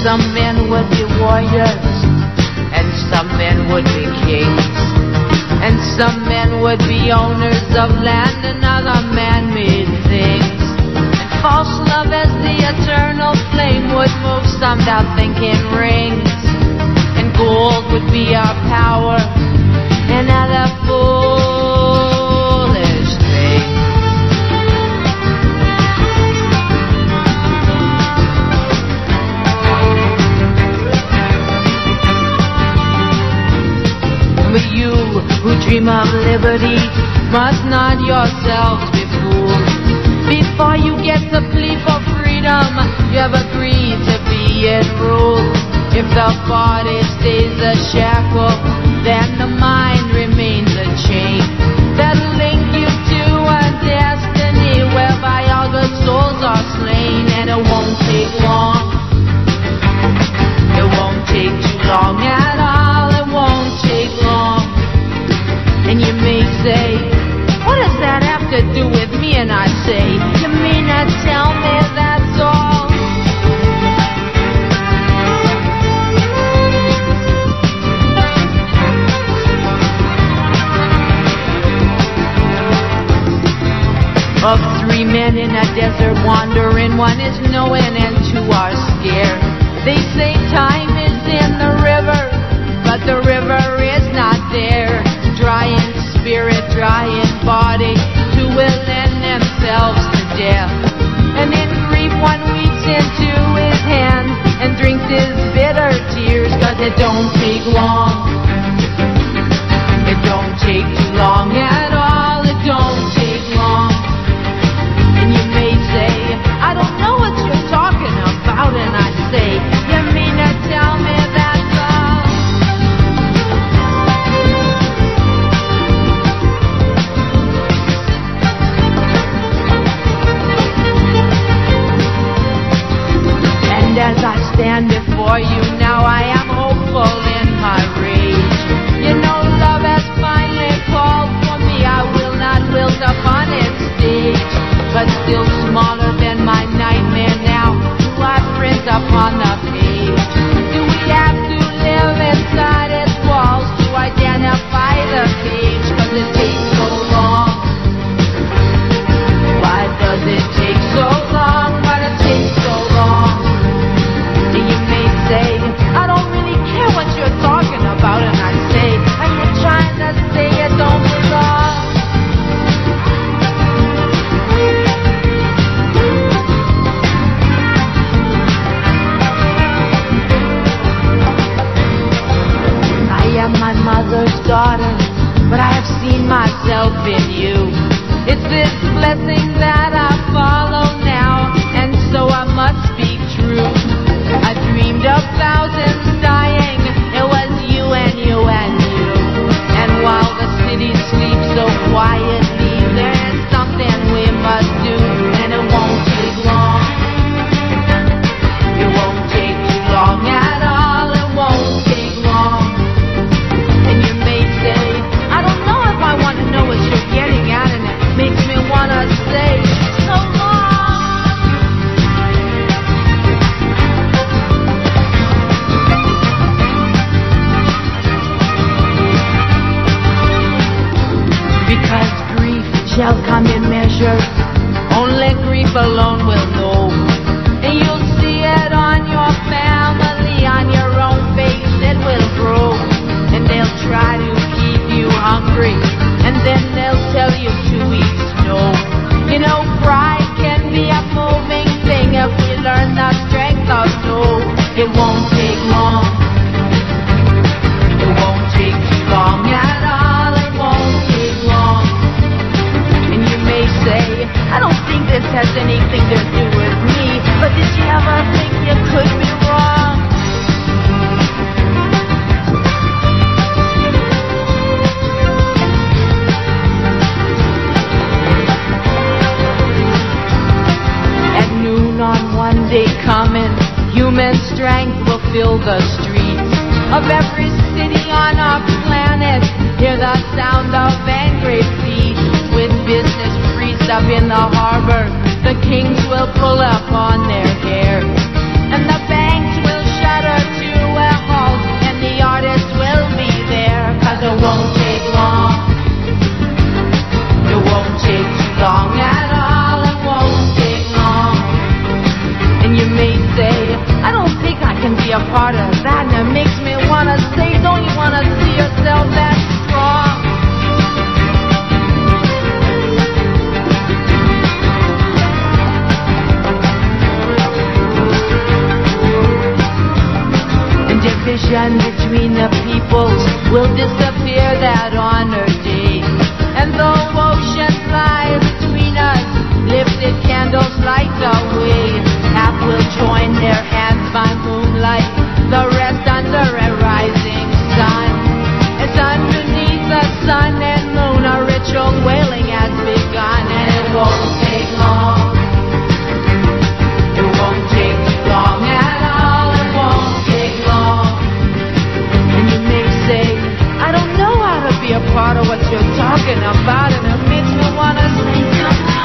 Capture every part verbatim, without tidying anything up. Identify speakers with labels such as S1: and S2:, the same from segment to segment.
S1: some men would be warriors, and some men would be kings, and some men would be owners of land and other man-made things. And false love as the eternal flame would move some down thinking rings, and gold would be our power, and other foolish things. But you who dream of liberty must not yourselves be fooled. Before you get to plead for freedom, you have agreed to be in rule. If the body stays a shackle, then the mind remains a chain that'll link you to a destiny whereby all good souls are slain. And it won't take long, it won't take too long at all, it won't take long. And you may say, what does that have to do with me? And I say, you may not tell me, that's all. Of three men in a desert wandering, one is knowing and two are scared. They say time is in the river, but the river is not there. Dry in spirit, dry in body, two will lend themselves to death. And in grief one weeps into his hands and drinks his bitter tears, cause it don't take long. It don't take too long at all, it don't take long. And you may say, I don't know what you're talking about, and I say, you mean to tell me that's all? And as I stand before you now, I am hopeful in my rage. You know love has finally called for me, I will not wilt upon its stage. But still smaller than my nightmare now, do I print upon the page? Do we have to live inside its walls to identify the page? Cause it takes so long. Why does it take so long? Why does it take so long? And you may say, I don't really care what you're talking about. And I say, are you trying to say it don't belong? My mother's daughter, but I have seen myself in you. It's this blessing that I follow now, and so I must speak true. I dreamed of thousands dying, it was you and you and you. And while the city sleeps so quietly, there is something we must do, and it won't take long. It won't take too long at all, it won't take long. I don't know if I want to know what you're getting at, and it makes me want to say so long. Because grief shall come in measures, only grief alone will know. And you'll see it on your family, on your own face it will grow. And they'll try to keep you hungry, and then they'll tell you to eat snow. You know, pride can be a moving thing if we learn the strength of no. It won't take long. It won't take too long at all. It won't take long. And you may say, I don't think this has anything to do with me, but did you ever think you could be wrong? On one day coming, human strength will fill the streets of every city on our planet. Hear the sound of angry feet. With business priests up in the harbor, the kings will pull up on their hair, and the banks will shut will disappear that honored day. And though oceans lie between us, lifted candles light the way. Half will join their hands by moonlight, the rest under a rising sun. As underneath the sun and moon, a ritual wailing has begun. And it won't take long. It won't take long at all. It won't take long. And you may say, I don't know how to be a part of what you're talking about, and it makes me want to say, come on.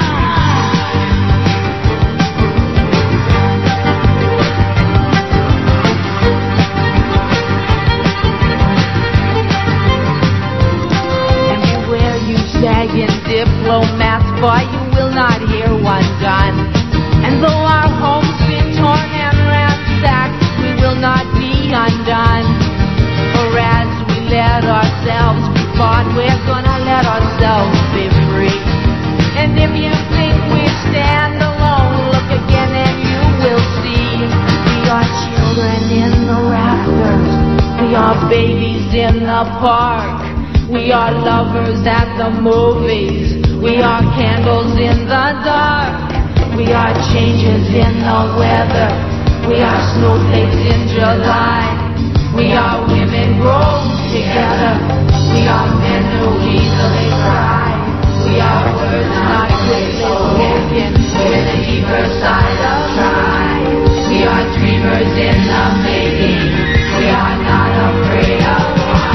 S1: Sagging diplomats, boy, you will not hear one gun. And though our homes be torn and ransacked, we will not be undone. For as we let ourselves be bought, we're gonna let ourselves be free. And if you think we stand alone, look again and you will see. We are children in the rafters, we are babies in the park. We are lovers at the movies. We are candles in the dark. We are changes in the weather. We are snowflakes in July. We are women grown together. We are men who easily cry. We are words not quickly spoken with a deeper side of try. We are dreamers in the making. We are not afraid of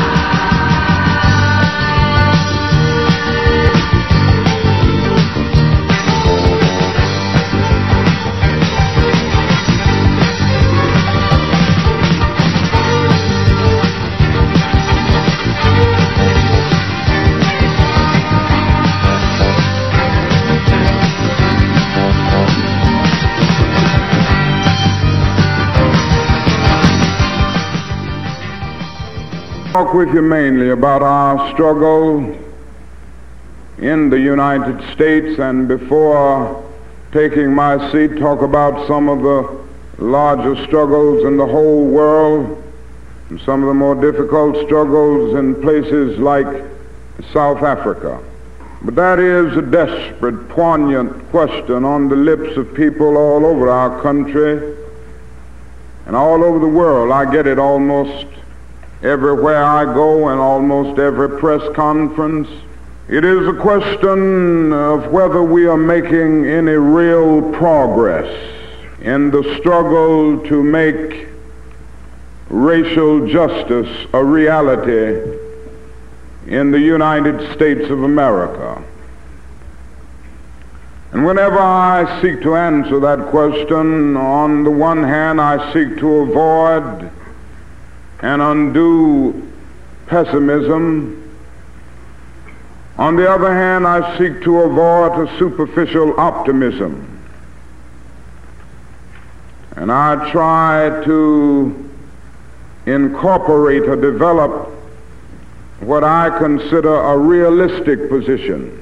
S2: talk with you mainly about our struggle in the United States, and before taking my seat, talk about some of the larger struggles in the whole world, and some of the more difficult struggles in places like South Africa. But that is a desperate, poignant question on the lips of people all over our country and all over the world. I get it almost everywhere I go and almost every press conference. It is a question of whether we are making any real progress in the struggle to make racial justice a reality in the United States of America. And whenever I seek to answer that question, on the one hand I seek to avoid an undue pessimism. On the other hand, I seek to avoid a superficial optimism. And I try to incorporate or develop what I consider a realistic position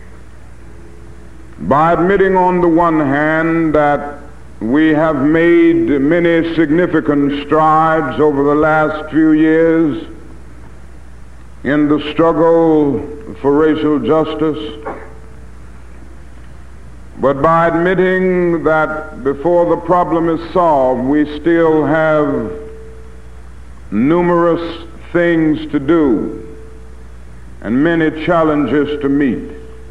S2: by admitting on the one hand that we have made many significant strides over the last few years in the struggle for racial justice, but by admitting that before the problem is solved, we still have numerous things to do and many challenges to meet.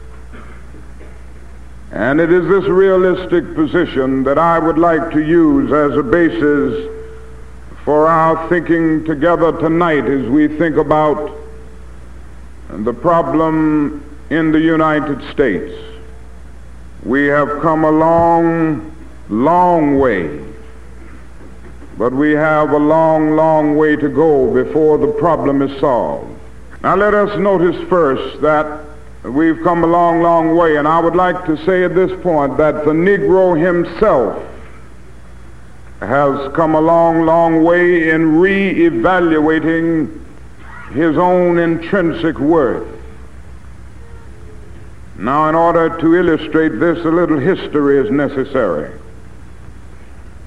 S2: And it is this realistic position that I would like to use as a basis for our thinking together tonight as we think about the problem in the United States. We have come a long, long way, but we have a long, long way to go before the problem is solved. Now let us notice first that we've come a long, long way, and I would like to say at this point that the Negro himself has come a long, long way in re-evaluating his own intrinsic worth. Now, in order to illustrate this, a little history is necessary.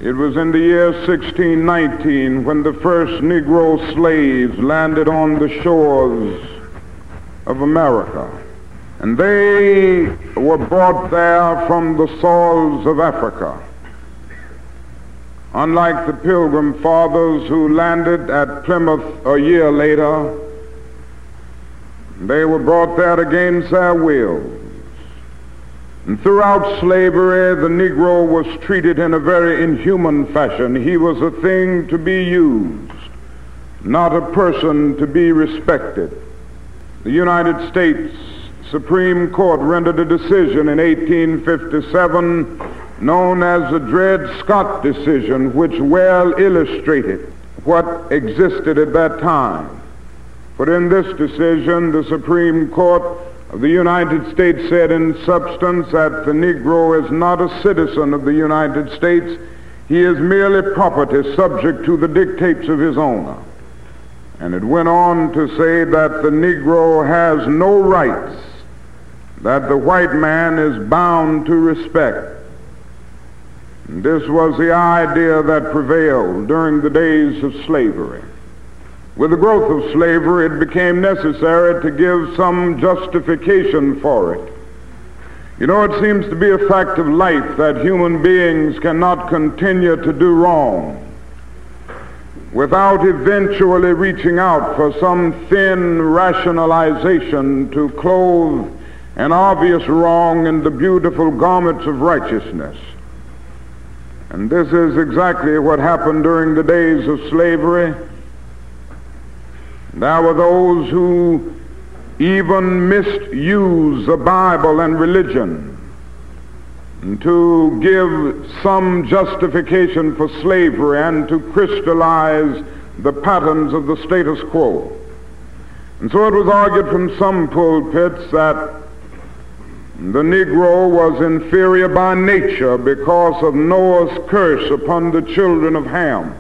S2: It was in the year sixteen nineteen when the first Negro slaves landed on the shores of America. And they were brought there from the soils of Africa. Unlike the Pilgrim Fathers who landed at Plymouth a year later, they were brought there against their will. And throughout slavery, the Negro was treated in a very inhuman fashion. He was a thing to be used, not a person to be respected. The United States Supreme Court rendered a decision in eighteen fifty-seven known as the Dred Scott decision, which well illustrated what existed at that time. But in this decision, the Supreme Court of the United States said in substance that the Negro is not a citizen of the United States. He is merely property subject to the dictates of his owner. And it went on to say that the Negro has no rights that the white man is bound to respect. And this was the idea that prevailed during the days of slavery. With the growth of slavery, it became necessary to give some justification for it. You know, it seems to be a fact of life that human beings cannot continue to do wrong without eventually reaching out for some thin rationalization to clothe an obvious wrong in the beautiful garments of righteousness. And this is exactly what happened during the days of slavery. There were those who even misused the Bible and religion to give some justification for slavery and to crystallize the patterns of the status quo. And so it was argued from some pulpits that the Negro was inferior by nature because of Noah's curse upon the children of Ham.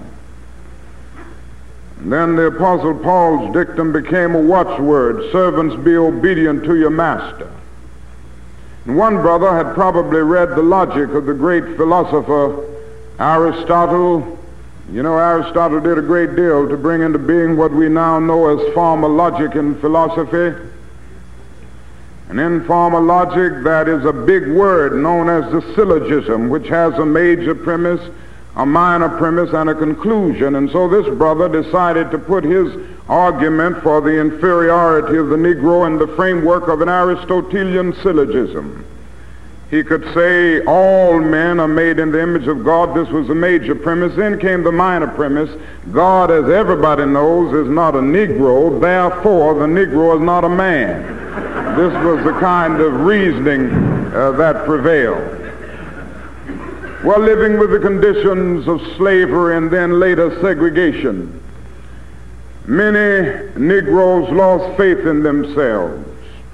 S2: And then the Apostle Paul's dictum became a watchword: servants, be obedient to your master. And one brother had probably read the logic of the great philosopher Aristotle. You know, Aristotle did a great deal to bring into being what we now know as formal logic in philosophy. And in formal logic, that is a big word known as the syllogism, which has a major premise, a minor premise, and a conclusion. And so this brother decided to put his argument for the inferiority of the Negro in the framework of an Aristotelian syllogism. He could say all men are made in the image of God. This was the major premise. Then came the minor premise: God, as everybody knows, is not a Negro, therefore the Negro is not a man. This was the kind of reasoning uh, that prevailed. Well, living with the conditions of slavery and then later segregation, many Negroes lost faith in themselves.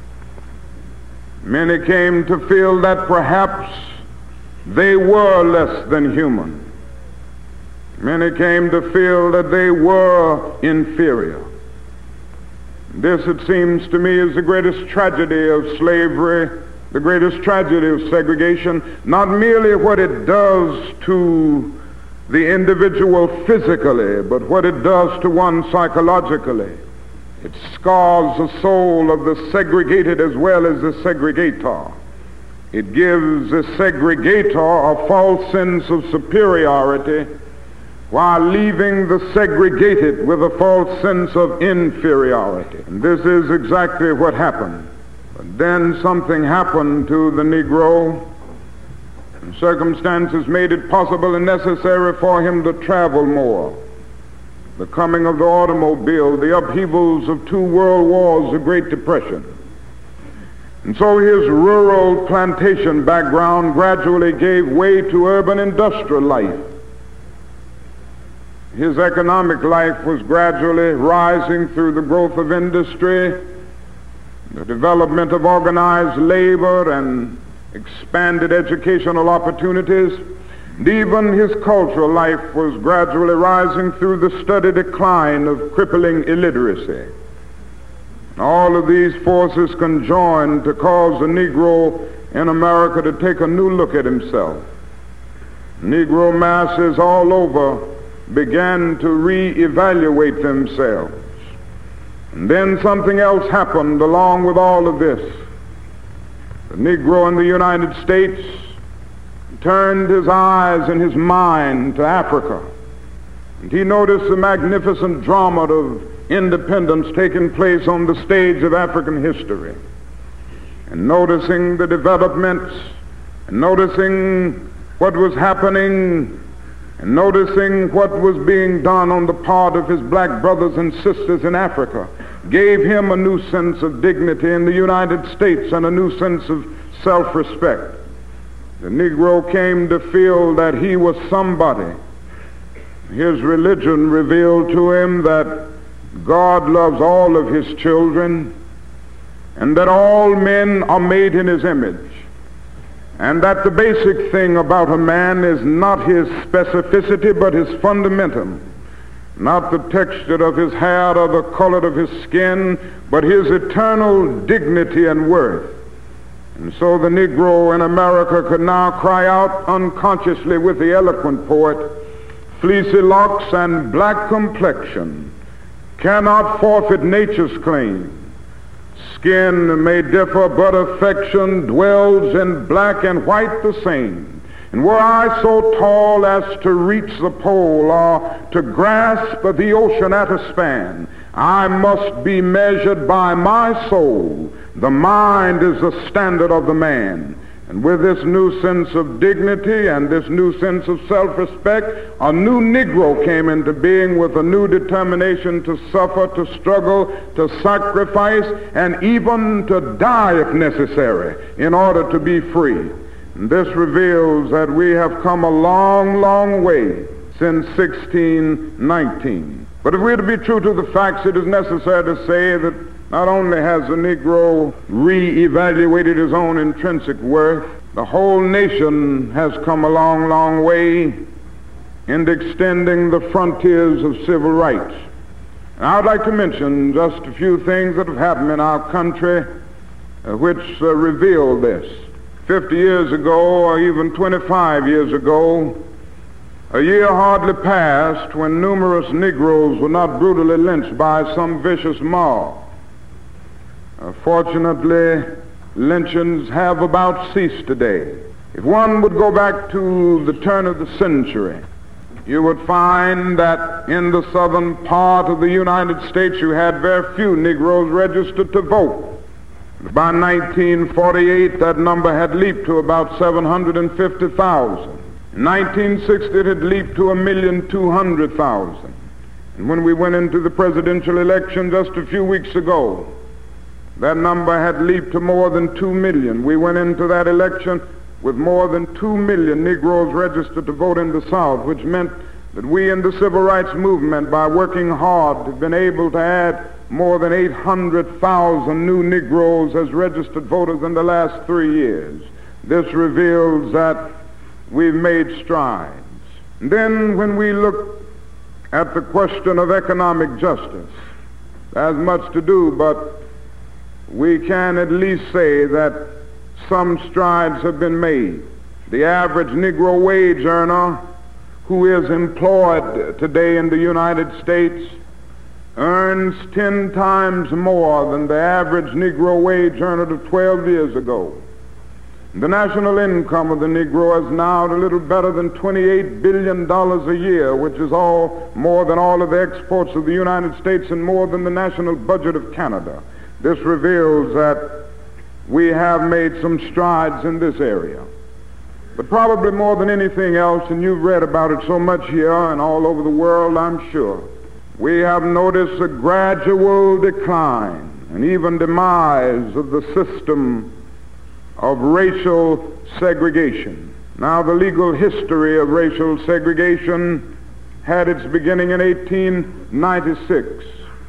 S2: Many came to feel that perhaps they were less than human. Many came to feel that they were inferior. This, it seems to me, is the greatest tragedy of slavery, the greatest tragedy of segregation, not merely what it does to the individual physically, but what it does to one psychologically. It scars the soul of the segregated as well as the segregator. It gives the segregator a false sense of superiority while leaving the segregated with a false sense of inferiority. And this is exactly what happened. But then something happened to the Negro, and circumstances made it possible and necessary for him to travel more. The coming of the automobile, the upheavals of two world wars, the Great Depression. And so his rural plantation background gradually gave way to urban industrial life. His economic life was gradually rising through the growth of industry, the development of organized labor, and expanded educational opportunities. And even his cultural life was gradually rising through the steady decline of crippling illiteracy. All of these forces conjoined to cause the Negro in America to take a new look at himself. Negro masses all over began to reevaluate themselves. And then something else happened along with all of this. The Negro in the United States turned his eyes and his mind to Africa. And he noticed the magnificent drama of independence taking place on the stage of African history. And noticing the developments, and noticing what was happening, and noticing what was being done on the part of his black brothers and sisters in Africa, gave him a new sense of dignity in the United States and a new sense of self-respect. The Negro came to feel that he was somebody. His religion revealed to him that God loves all of his children and that all men are made in his image, and that the basic thing about a man is not his specificity but his fundamentum, not the texture of his hair or the color of his skin, but his eternal dignity and worth. And so the Negro in America could now cry out unconsciously with the eloquent poet, "Fleecy locks and black complexion cannot forfeit nature's claim. Skin may differ, but affection dwells in black and white the same. And were I so tall as to reach the pole or to grasp the ocean at a span, I must be measured by my soul. The mind is the standard of the man." And with this new sense of dignity and this new sense of self-respect, a new Negro came into being with a new determination to suffer, to struggle, to sacrifice, and even to die if necessary in order to be free. And this reveals that we have come a long, long way since sixteen nineteen. But if we're to be true to the facts, it is necessary to say that not only has the Negro re-evaluated his own intrinsic worth, the whole nation has come a long, long way in extending the frontiers of civil rights. And I'd like to mention just a few things that have happened in our country uh, which uh, reveal this. Fifty years ago, or even twenty-five years ago, a year hardly passed when numerous Negroes were not brutally lynched by some vicious mob. Uh, fortunately, lynchings have about ceased today. If one would go back to the turn of the century, you would find that in the southern part of the United States you had very few Negroes registered to vote. By nineteen forty-eight, that number had leaped to about seven hundred fifty thousand. In nineteen sixty, it had leaped to a million two hundred thousand. And when we went into the presidential election just a few weeks ago, that number had leaped to more than two million. We went into that election with more than two million Negroes registered to vote in the South, which meant that we in the civil rights movement, by working hard, have been able to add more than eight hundred thousand new Negroes as registered voters in the last three years. This reveals that we've made strides. And then when we look at the question of economic justice, there's much to do, but we can at least say that some strides have been made. The average Negro wage earner who is employed today in the United States earns ten times more than the average Negro wage earner of twelve years ago. The national income of the Negro is now a little better than twenty-eight billion dollars a year, which is all more than all of the exports of the United States and more than the national budget of Canada. This reveals that we have made some strides in this area. But probably more than anything else, and you've read about it so much here and all over the world, I'm sure, we have noticed a gradual decline and even demise of the system of racial segregation. Now, the legal history of racial segregation had its beginning in eighteen ninety-six.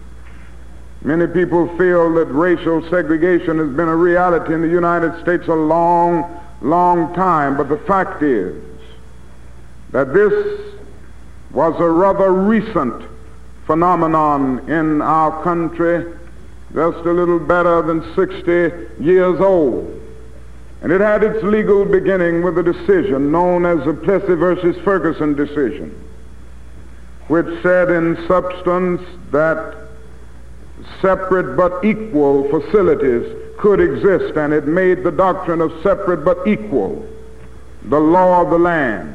S2: Many people feel that racial segregation has been a reality in the United States a long, long time, but the fact is that this was a rather recent phenomenon in our country, just a little better than sixty years old. And it had its legal beginning with a decision known as the Plessy versus Ferguson decision, which said in substance that separate but equal facilities could exist, and it made the doctrine of separate but equal the law of the land.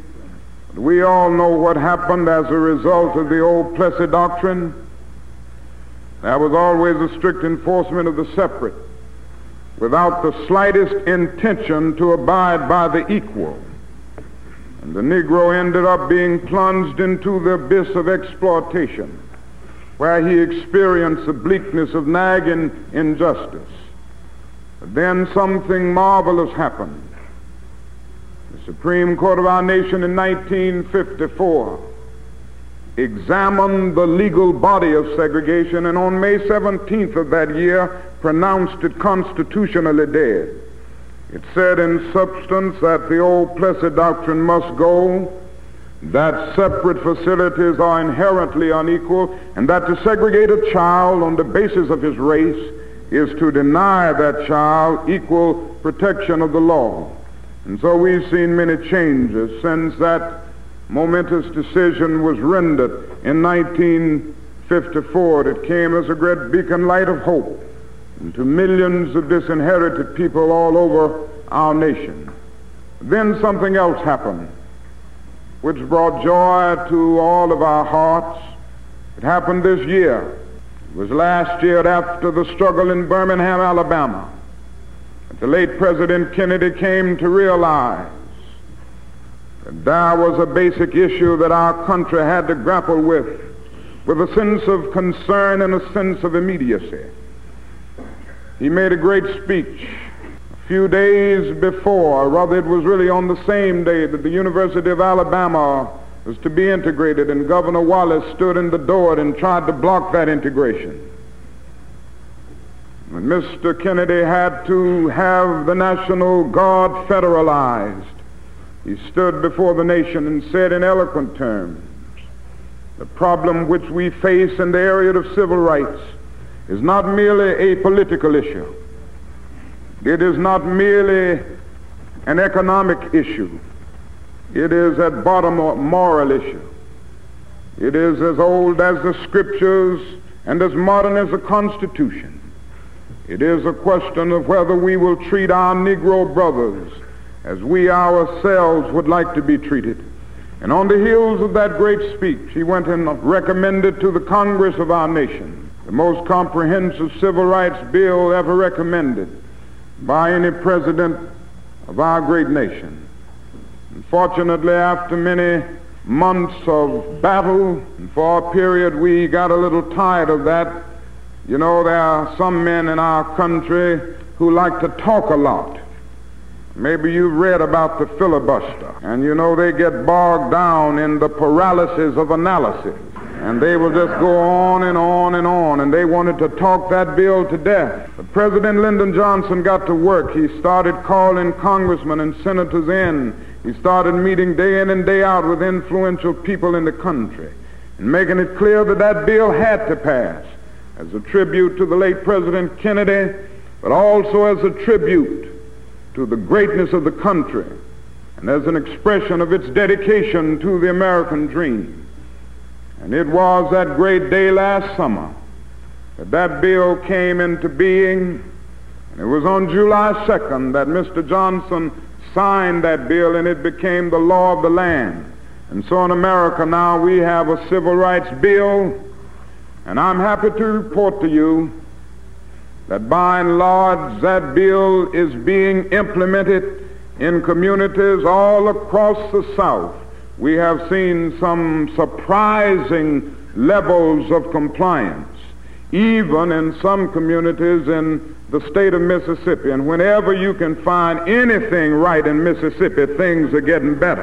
S2: We all know what happened as a result of the old Plessy doctrine. There was always a strict enforcement of the separate, without the slightest intention to abide by the equal. And the Negro ended up being plunged into the abyss of exploitation, where he experienced the bleakness of nagging injustice. But then something marvelous happened. The Supreme Court of our nation in nineteen fifty-four examined the legal body of segregation, and on May seventeenth of that year pronounced it constitutionally dead. It said in substance that the old Plessy doctrine must go, that separate facilities are inherently unequal, and that to segregate a child on the basis of his race is to deny that child equal protection of the law. And so we've seen many changes since that momentous decision was rendered in nineteen fifty-four. It came as a great beacon light of hope to millions of disinherited people all over our nation. Then something else happened which brought joy to all of our hearts. It happened this year. It was last year after the struggle in Birmingham, Alabama, that the late President Kennedy came to realize that there was a basic issue that our country had to grapple with, with a sense of concern and a sense of immediacy. He made a great speech a few days before, rather it was really on the same day that the University of Alabama was to be integrated, and Governor Wallace stood in the door and tried to block that integration. And Mister Kennedy had to have the National Guard federalized. He stood before the nation and said in eloquent terms, the problem which we face in the area of civil rights is not merely a political issue. It is not merely an economic issue. It is at bottom a moral issue. It is as old as the Scriptures and as modern as the Constitution. It is a question of whether we will treat our Negro brothers as we ourselves would like to be treated. And on the heels of that great speech, he went and recommended to the Congress of our nation the most comprehensive civil rights bill ever recommended by any president of our great nation. Unfortunately, after many months of battle, and for a period we got a little tired of that. You know, there are some men in our country who like to talk a lot. Maybe you've read about the filibuster, and you know they get bogged down in the paralysis of analysis, and they will just go on and on and on, and they wanted to talk that bill to death. But President Lyndon Johnson got to work. He started calling congressmen and senators in. He started meeting day in and day out with influential people in the country and making it clear that that bill had to pass as a tribute to the late President Kennedy, but also as a tribute to the greatness of the country and as an expression of its dedication to the American dream. And it was that great day last summer that that bill came into being. And it was on July second that Mister Johnson signed that bill, and it became the law of the land. And so in America now we have a civil rights bill, and I'm happy to report to you that by and large that bill is being implemented in communities all across the South. We have seen some surprising levels of compliance, even in some communities in the state of Mississippi. And whenever you can find anything right in Mississippi, things are getting better.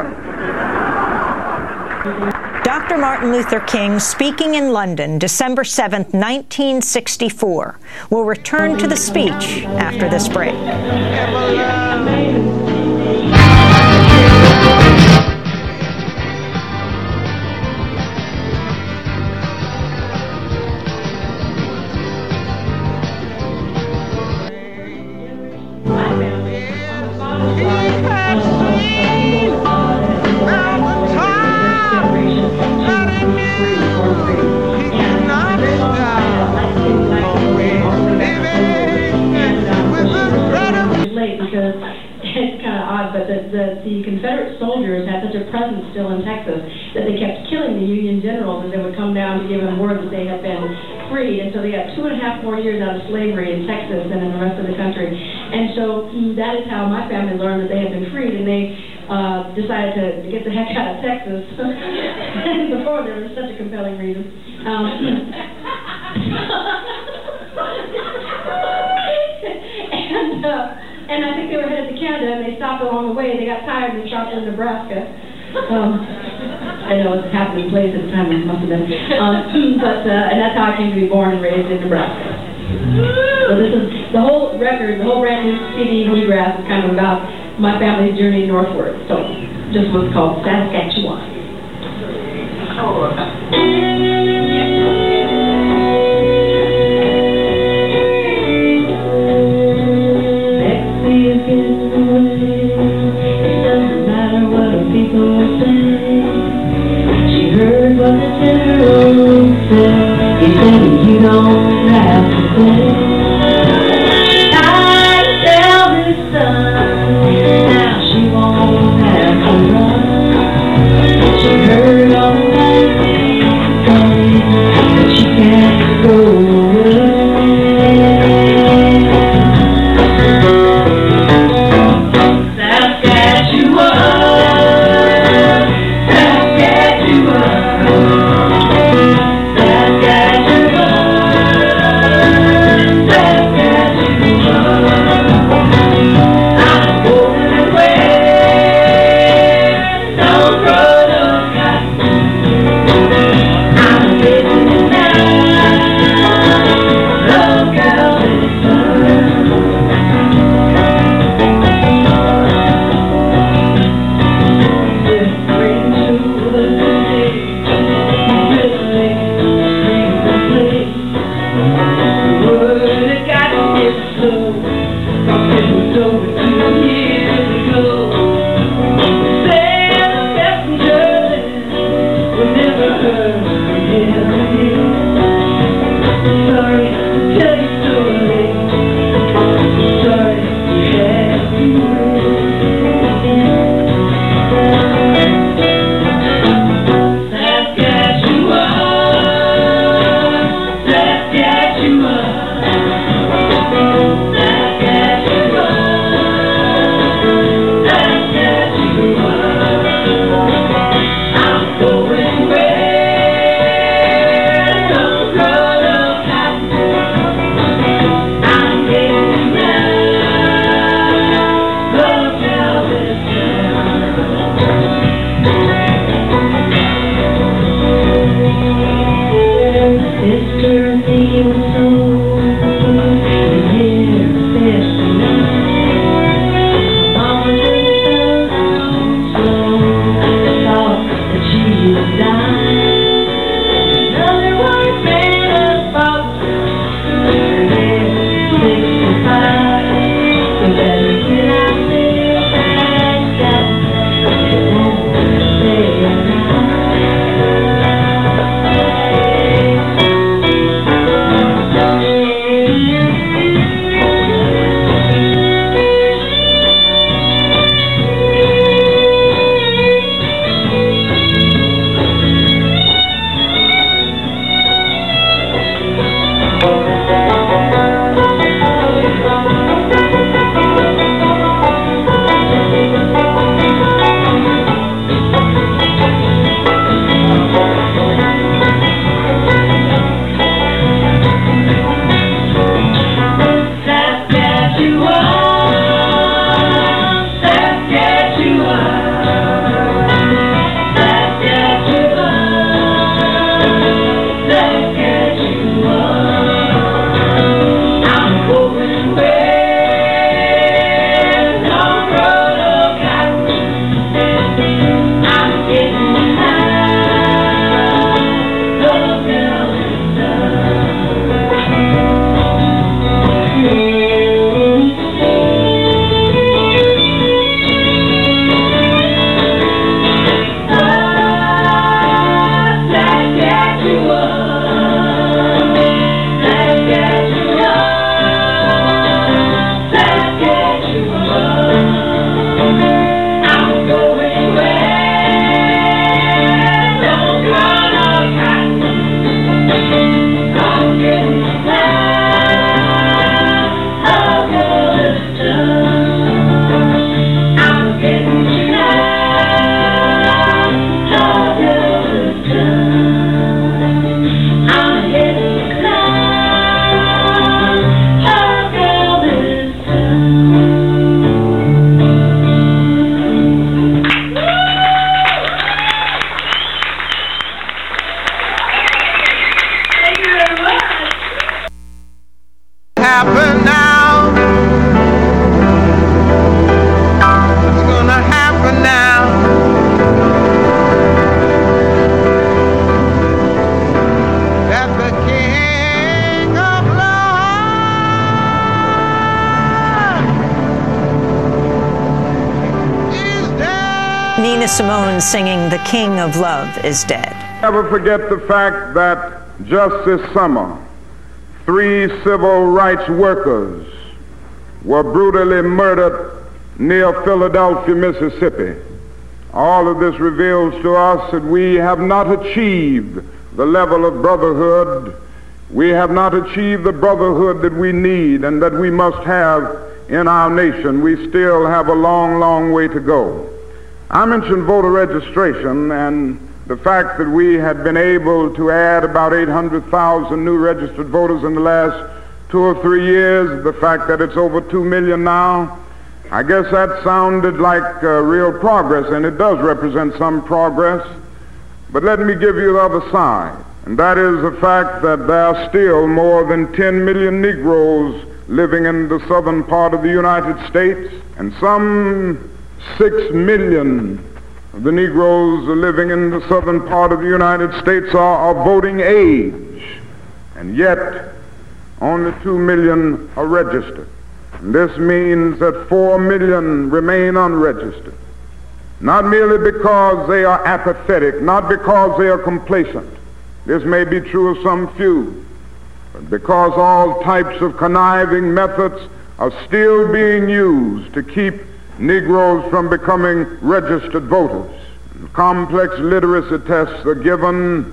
S3: Doctor Martin Luther King, speaking in London, December seventh, nineteen sixty-four. We'll return to the speech after this break.
S4: that the Confederate soldiers had such a presence still in Texas that they kept killing the Union generals as they would come down to give them word that they had been freed. And so they got two and a half more years out of slavery in Texas than in the rest of the country. And so that is how my family learned that they had been freed, and they uh, decided to, to get the heck out of Texas. Before there was such a compelling reason. Um, and, uh, and I think they were headed to Canada, and they stopped along the way. They got tired, and they stopped in Nebraska. Um, I know it's a happening place at the time, it must have been. Um, but, uh, and that's how I came to be born and raised in Nebraska. So this is, the whole record, the whole brand new C D, Bluegrass, is kind of about my family's journey northward. So, just what's called Saskatchewan. Oh.
S5: He said you don't have to say. I tell his son, now she won't have to run. She heard all the night say that she can't go away. Sister, he was so
S2: happen now. It's gonna happen now. That the King of Love is dead.
S3: Nina Simone singing "The King of Love is Dead."
S2: Never forget the fact that just this summer, three civil rights workers were brutally murdered near Philadelphia, Mississippi. All of this reveals to us that we have not achieved the level of brotherhood. We have not achieved the brotherhood that we need and that we must have in our nation. We still have a long, long way to go. I mentioned voter registration and the fact that we had been able to add about eight hundred thousand new registered voters in the last two or three years, the fact that it's over two million now, I guess that sounded like uh, real progress, and it does represent some progress. But let me give you the other side, and that is the fact that there are still more than ten million Negroes living in the southern part of the United States, and some six million the Negroes living in the southern part of the United States are of voting age, and yet only two million are registered. And this means that four million remain unregistered, not merely because they are apathetic, not because they are complacent. This may be true of some few, but because all types of conniving methods are still being used to keep Negroes from becoming registered voters. Complex literacy tests are given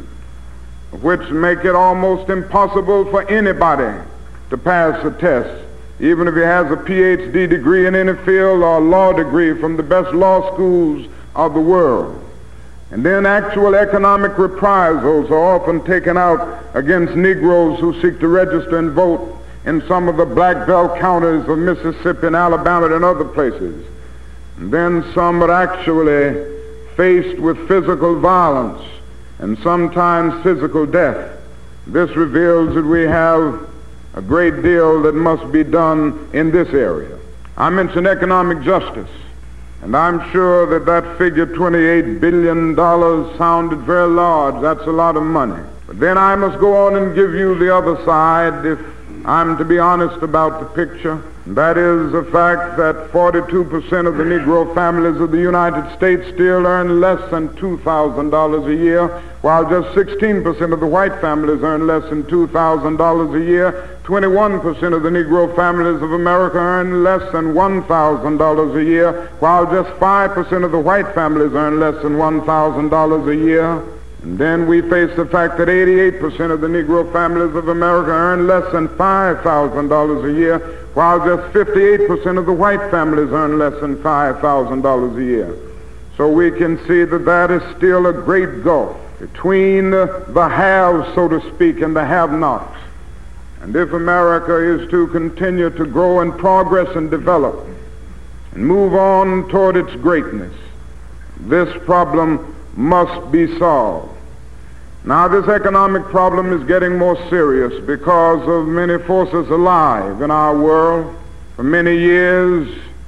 S2: which make it almost impossible for anybody to pass the test, even if he has a P H D degree in any field or a law degree from the best law schools of the world. And then actual economic reprisals are often taken out against Negroes who seek to register and vote in some of the black belt counties of Mississippi and Alabama and other places. And then some are actually faced with physical violence and sometimes physical death. This reveals that we have a great deal that must be done in this area. I mentioned economic justice, and I'm sure that that figure twenty-eight billion dollars sounded very large. That's a lot of money. But then I must go on and give you the other side if I'm to be honest about the picture. That is the fact that forty-two percent of the Negro families of the United States still earn less than two thousand dollars a year, while just sixteen percent of the white families earn less than two thousand dollars a year. twenty-one percent of the Negro families of America earn less than one thousand dollars a year, while just five percent of the white families earn less than one thousand dollars a year. And then we face the fact that eighty-eight percent of the Negro families of America earn less than five thousand dollars a year, while just fifty-eight percent of the white families earn less than five thousand dollars a year. So we can see that that is still a great gulf between the haves, so to speak, and the have-nots. And if America is to continue to grow and progress and develop and move on toward its greatness, this problem must be solved. Now, this economic problem is getting more serious because of many forces alive in our world. For many years,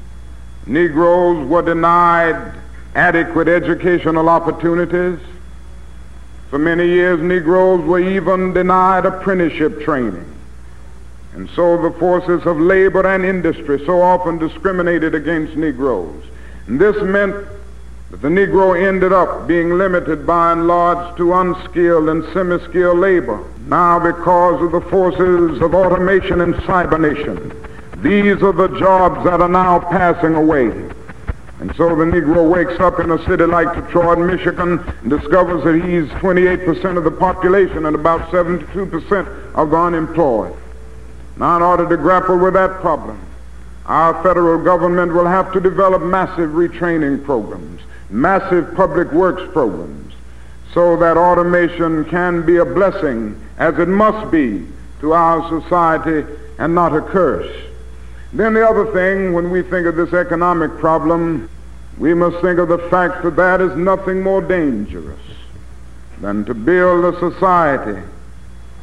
S2: Negroes were denied adequate educational opportunities. For many years, Negroes were even denied apprenticeship training. And so the forces of labor and industry so often discriminated against Negroes. And this meant that the Negro ended up being limited by and large to unskilled and semi-skilled labor. Now, because of the forces of automation and cybernation, these are the jobs that are now passing away. And so the Negro wakes up in a city like Detroit, Michigan, and discovers that he's twenty-eight percent of the population and about seventy-two percent of the unemployed. Now, in order to grapple with that problem, our federal government will have to develop massive retraining programs, massive public works programs, so that automation can be a blessing, as it must be, to our society and not a curse. Then the other thing, when we think of this economic problem, we must think of the fact that that is nothing more dangerous than to build a society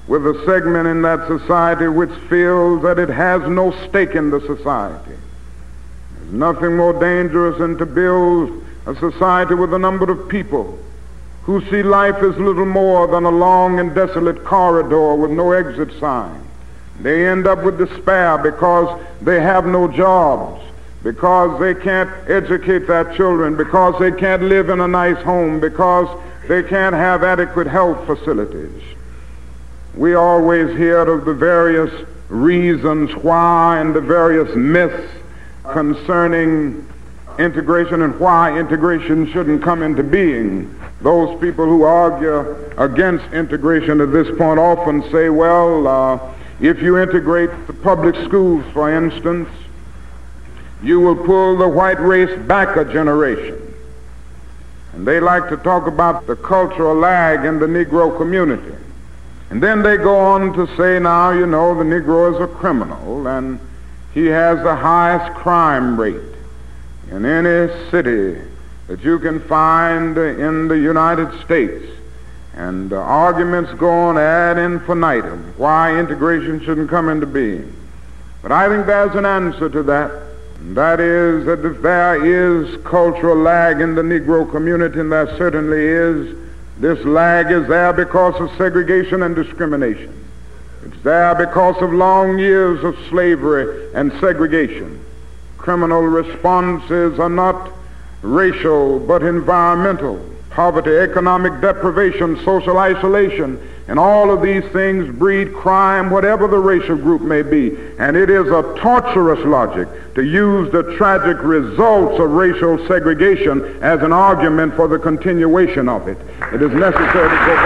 S2: with a segment in that society which feels that it has no stake in the society. There's nothing more dangerous than to build a society with a number of people who see life as little more than a long and desolate corridor with no exit sign. They end up with despair because they have no jobs, because they can't educate their children, because they can't live in a nice home, because they can't have adequate health facilities. We always hear of the various reasons why and the various myths concerning integration and why integration shouldn't come into being. Those people who argue against integration at this point often say, well, uh, if you integrate the public schools, for instance, you will pull the white race back a generation. And they like to talk about the cultural lag in the Negro community. And then they go on to say, now, you know, the Negro is a criminal and he has the highest crime rate in any city that you can find in the United States. And uh, arguments go on ad infinitum why integration shouldn't come into being. But I think there's an answer to that. And that is that if there is cultural lag in the Negro community, and there certainly is, this lag is there because of segregation and discrimination. It's there because of long years of slavery and segregation. Criminal responses are not racial but environmental. Poverty, economic deprivation, social isolation, and all of these things breed crime, whatever the racial group may be. And it is a torturous logic to use the tragic results of racial segregation as an argument for the continuation of it. It is necessary to go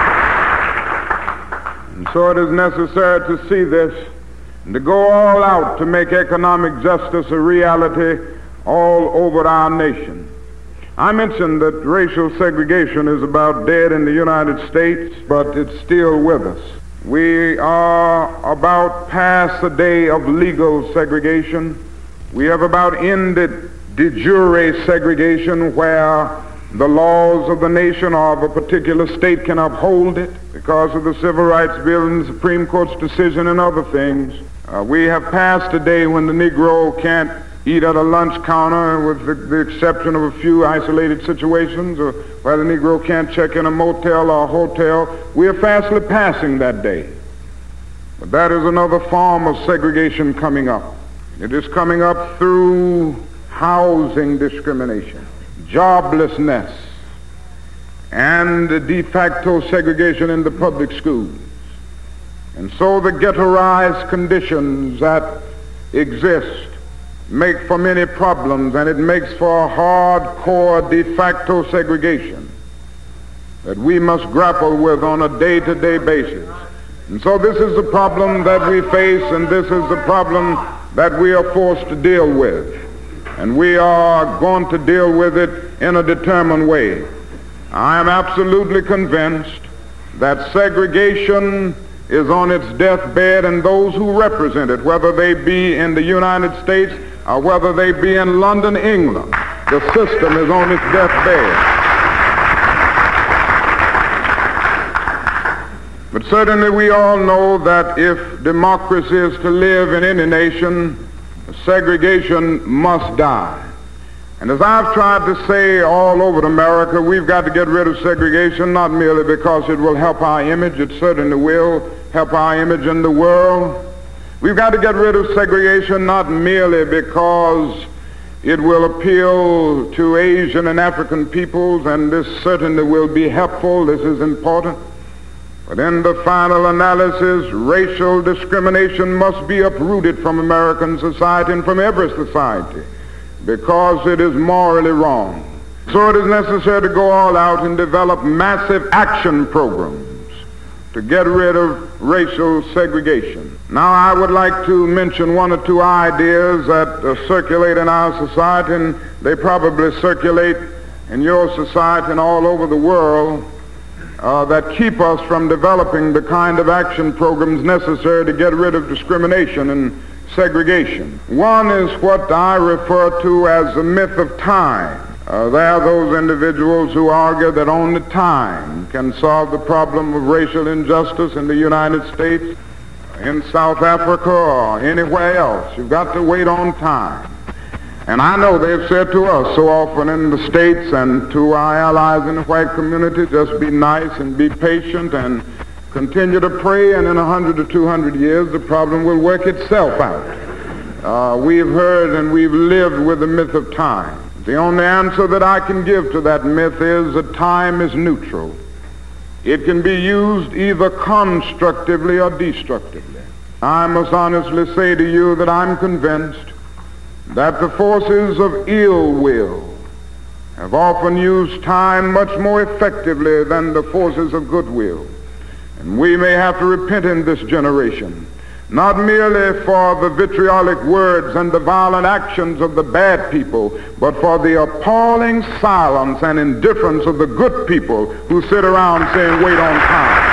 S2: back. And so it is necessary to see this and to go all out to make economic justice a reality all over our nation. I mentioned that racial segregation is about dead in the United States, but it's still with us. We are about past the day of legal segregation. We have about ended de jure segregation, where the laws of the nation or of a particular state can uphold it because of the Civil Rights Bill and the Supreme Court's decision and other things. Uh, we have passed a day when the Negro can't eat at a lunch counter, with the, the exception of a few isolated situations, or where the Negro can't check in a motel or a hotel. We are fastly passing that day. But that is another form of segregation coming up. It is coming up through housing discrimination, joblessness, and de facto segregation in the public schools. And so the ghettoized conditions that exist make for many problems, and it makes for a hardcore de facto segregation that we must grapple with on a day-to-day basis. And so this is the problem that we face, and this is the problem that we are forced to deal with. And we are going to deal with it in a determined way. I am absolutely convinced that segregation is on its deathbed, and those who represent it, whether they be in the United States or whether they be in London, England, the system is on its deathbed. But certainly we all know that if democracy is to live in any nation, segregation must die. And as I've tried to say all over America, we've got to get rid of segregation, not merely because it will help our image, it certainly will help our image in the world. We've got to get rid of segregation not merely because it will appeal to Asian and African peoples, and this certainly will be helpful, this is important. But in the final analysis, racial discrimination must be uprooted from American society and from every society, because it is morally wrong. So it is necessary to go all out and develop massive action programs to get rid of racial segregation. Now I would like to mention one or two ideas that uh, circulate in our society, and they probably circulate in your society and all over the world, uh, that keep us from developing the kind of action programs necessary to get rid of discrimination and segregation. One is what I refer to as the myth of time. Uh, there are those individuals who argue that only time can solve the problem of racial injustice in the United States, in South Africa, or anywhere else. You've got to wait on time. And I know they've said to us so often in the States and to our allies in the white community, just be nice and be patient and continue to pray, and in a hundred or two hundred years the problem will work itself out. Uh, we've heard and we've lived with the myth of time. The only answer that I can give to that myth is that time is neutral. It can be used either constructively or destructively. I must honestly say to you that I'm convinced that the forces of ill will have often used time much more effectively than the forces of goodwill. And we may have to repent in this generation, not merely for the vitriolic words and the violent actions of the bad people, but for the appalling silence and indifference of the good people who sit around saying, wait on time.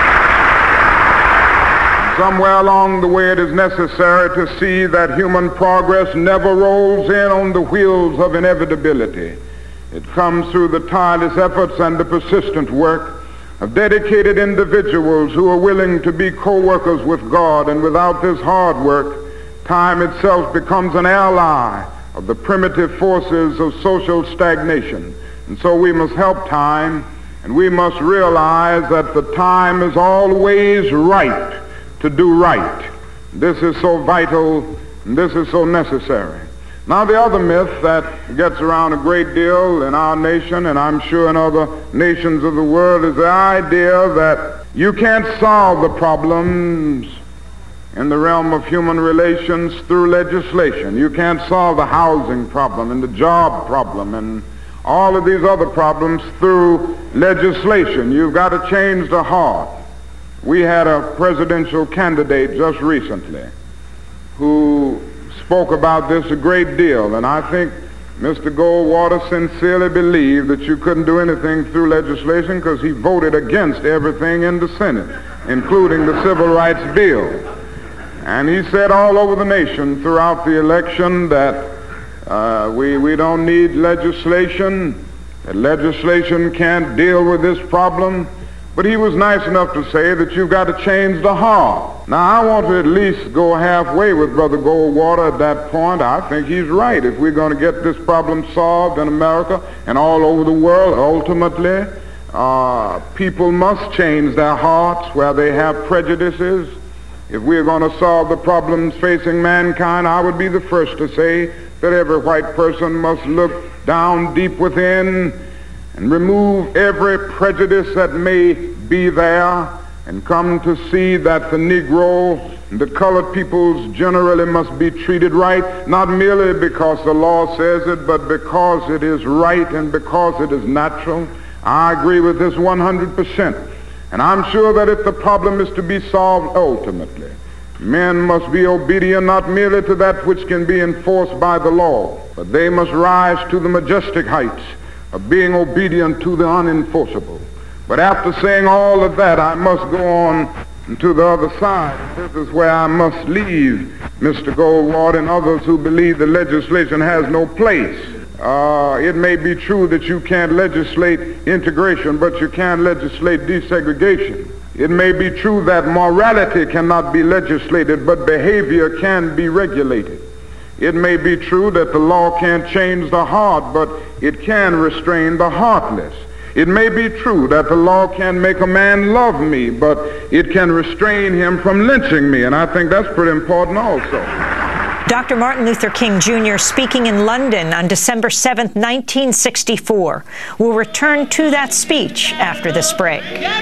S2: Somewhere along the way it is necessary to see that human progress never rolls in on the wheels of inevitability. It comes through the tireless efforts and the persistent work of dedicated individuals who are willing to be co-workers with God, and without this hard work, time itself becomes an ally of the primitive forces of social stagnation. And so we must help time, and we must realize that the time is always right to do right. This is so vital, and this is so necessary. Now, the other myth that gets around a great deal in our nation, and I'm sure in other nations of the world, is the idea that you can't solve the problems in the realm of human relations through legislation. You can't solve the housing problem and the job problem and all of these other problems through legislation. You've got to change the heart. We had a presidential candidate just recently who spoke about this a great deal, and I think Mister Goldwater sincerely believed that you couldn't do anything through legislation because he voted against everything in the Senate, including the Civil Rights Bill. And he said all over the nation throughout the election that uh, we, we don't need legislation, that legislation can't deal with this problem. But he was nice enough to say that you've got to change the heart. Now, I want to at least go halfway with Brother Goldwater at that point. I think he's right. If we're going to get this problem solved in America and all over the world, ultimately, uh, people must change their hearts where they have prejudices. If we're going to solve the problems facing mankind, I would be the first to say that every white person must look down deep within and remove every prejudice that may be there, and come to see that the Negro and the colored peoples generally must be treated right, not merely because the law says it, but because it is right and because it is natural. I agree with this one hundred percent. And I'm sure that if the problem is to be solved ultimately, men must be obedient not merely to that which can be enforced by the law, but they must rise to the majestic heights of being obedient to the unenforceable. But after saying all of that, I must go on to the other side. This is where I must leave Mister Goldwater and others who believe that legislation has no place. Uh, it may be true that you can't legislate integration, but you can legislate desegregation. It may be true that morality cannot be legislated, but behavior can be regulated. It may be true that the law can't change the heart, but it can restrain the heartless. It may be true that the law can make a man love me, but it can restrain him from lynching me, and I think that's pretty important also.
S3: Doctor Martin Luther King Junior speaking in London on December seventh, nineteen sixty-four. We'll return to that speech after this break.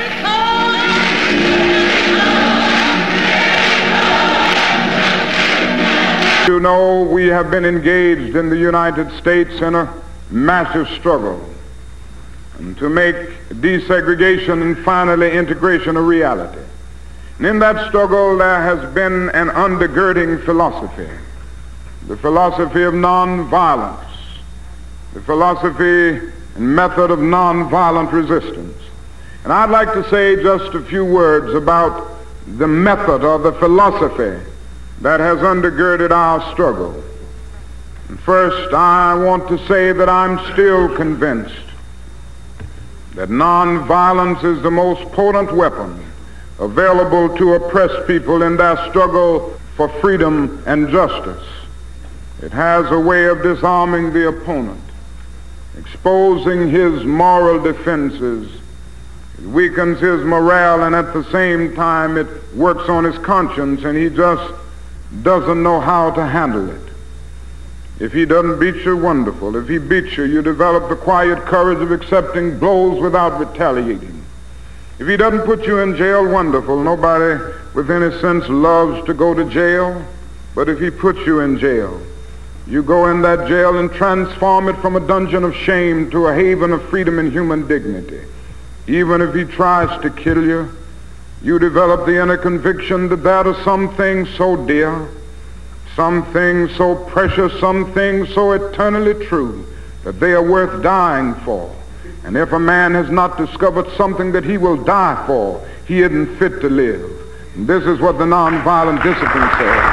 S2: You know, we have been engaged in the United States in a massive struggle to make desegregation and finally integration a reality. And in that struggle there has been an undergirding philosophy, the philosophy of nonviolence, the philosophy and method of nonviolent resistance. And I'd like to say just a few words about the method or the philosophy that has undergirded our struggle. And first, I want to say that I'm still convinced that nonviolence is the most potent weapon available to oppressed people in their struggle for freedom and justice. It has a way of disarming the opponent, exposing his moral defenses. It weakens his morale, and at the same time it works on his conscience, and he just doesn't know how to handle it. If he doesn't beat you, wonderful. If he beats you, you develop the quiet courage of accepting blows without retaliating. If he doesn't put you in jail, wonderful. Nobody with any sense loves to go to jail. But if he puts you in jail, you go in that jail and transform it from a dungeon of shame to a haven of freedom and human dignity. Even if he tries to kill you, you develop the inner conviction that there are some things so dear, some things so precious, some things so eternally true, that they are worth dying for. And if a man has not discovered something that he will die for, he isn't fit to live. And this is what the nonviolent discipline says.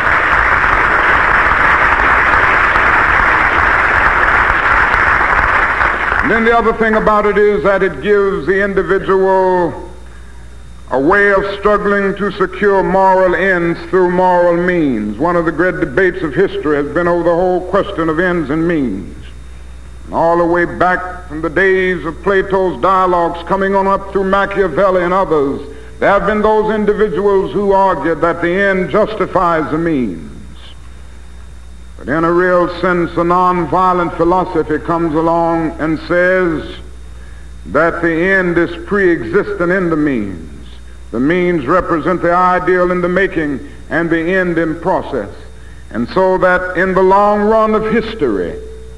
S2: And then the other thing about it is that it gives the individual a way of struggling to secure moral ends through moral means. One of the great debates of history has been over the whole question of ends and means. And all the way back from the days of Plato's dialogues, coming on up through Machiavelli and others, there have been those individuals who argued that the end justifies the means. But in a real sense, a nonviolent philosophy comes along and says that the end is pre-existent in the means. The means represent the ideal in the making and the end in process. And so that in the long run of history,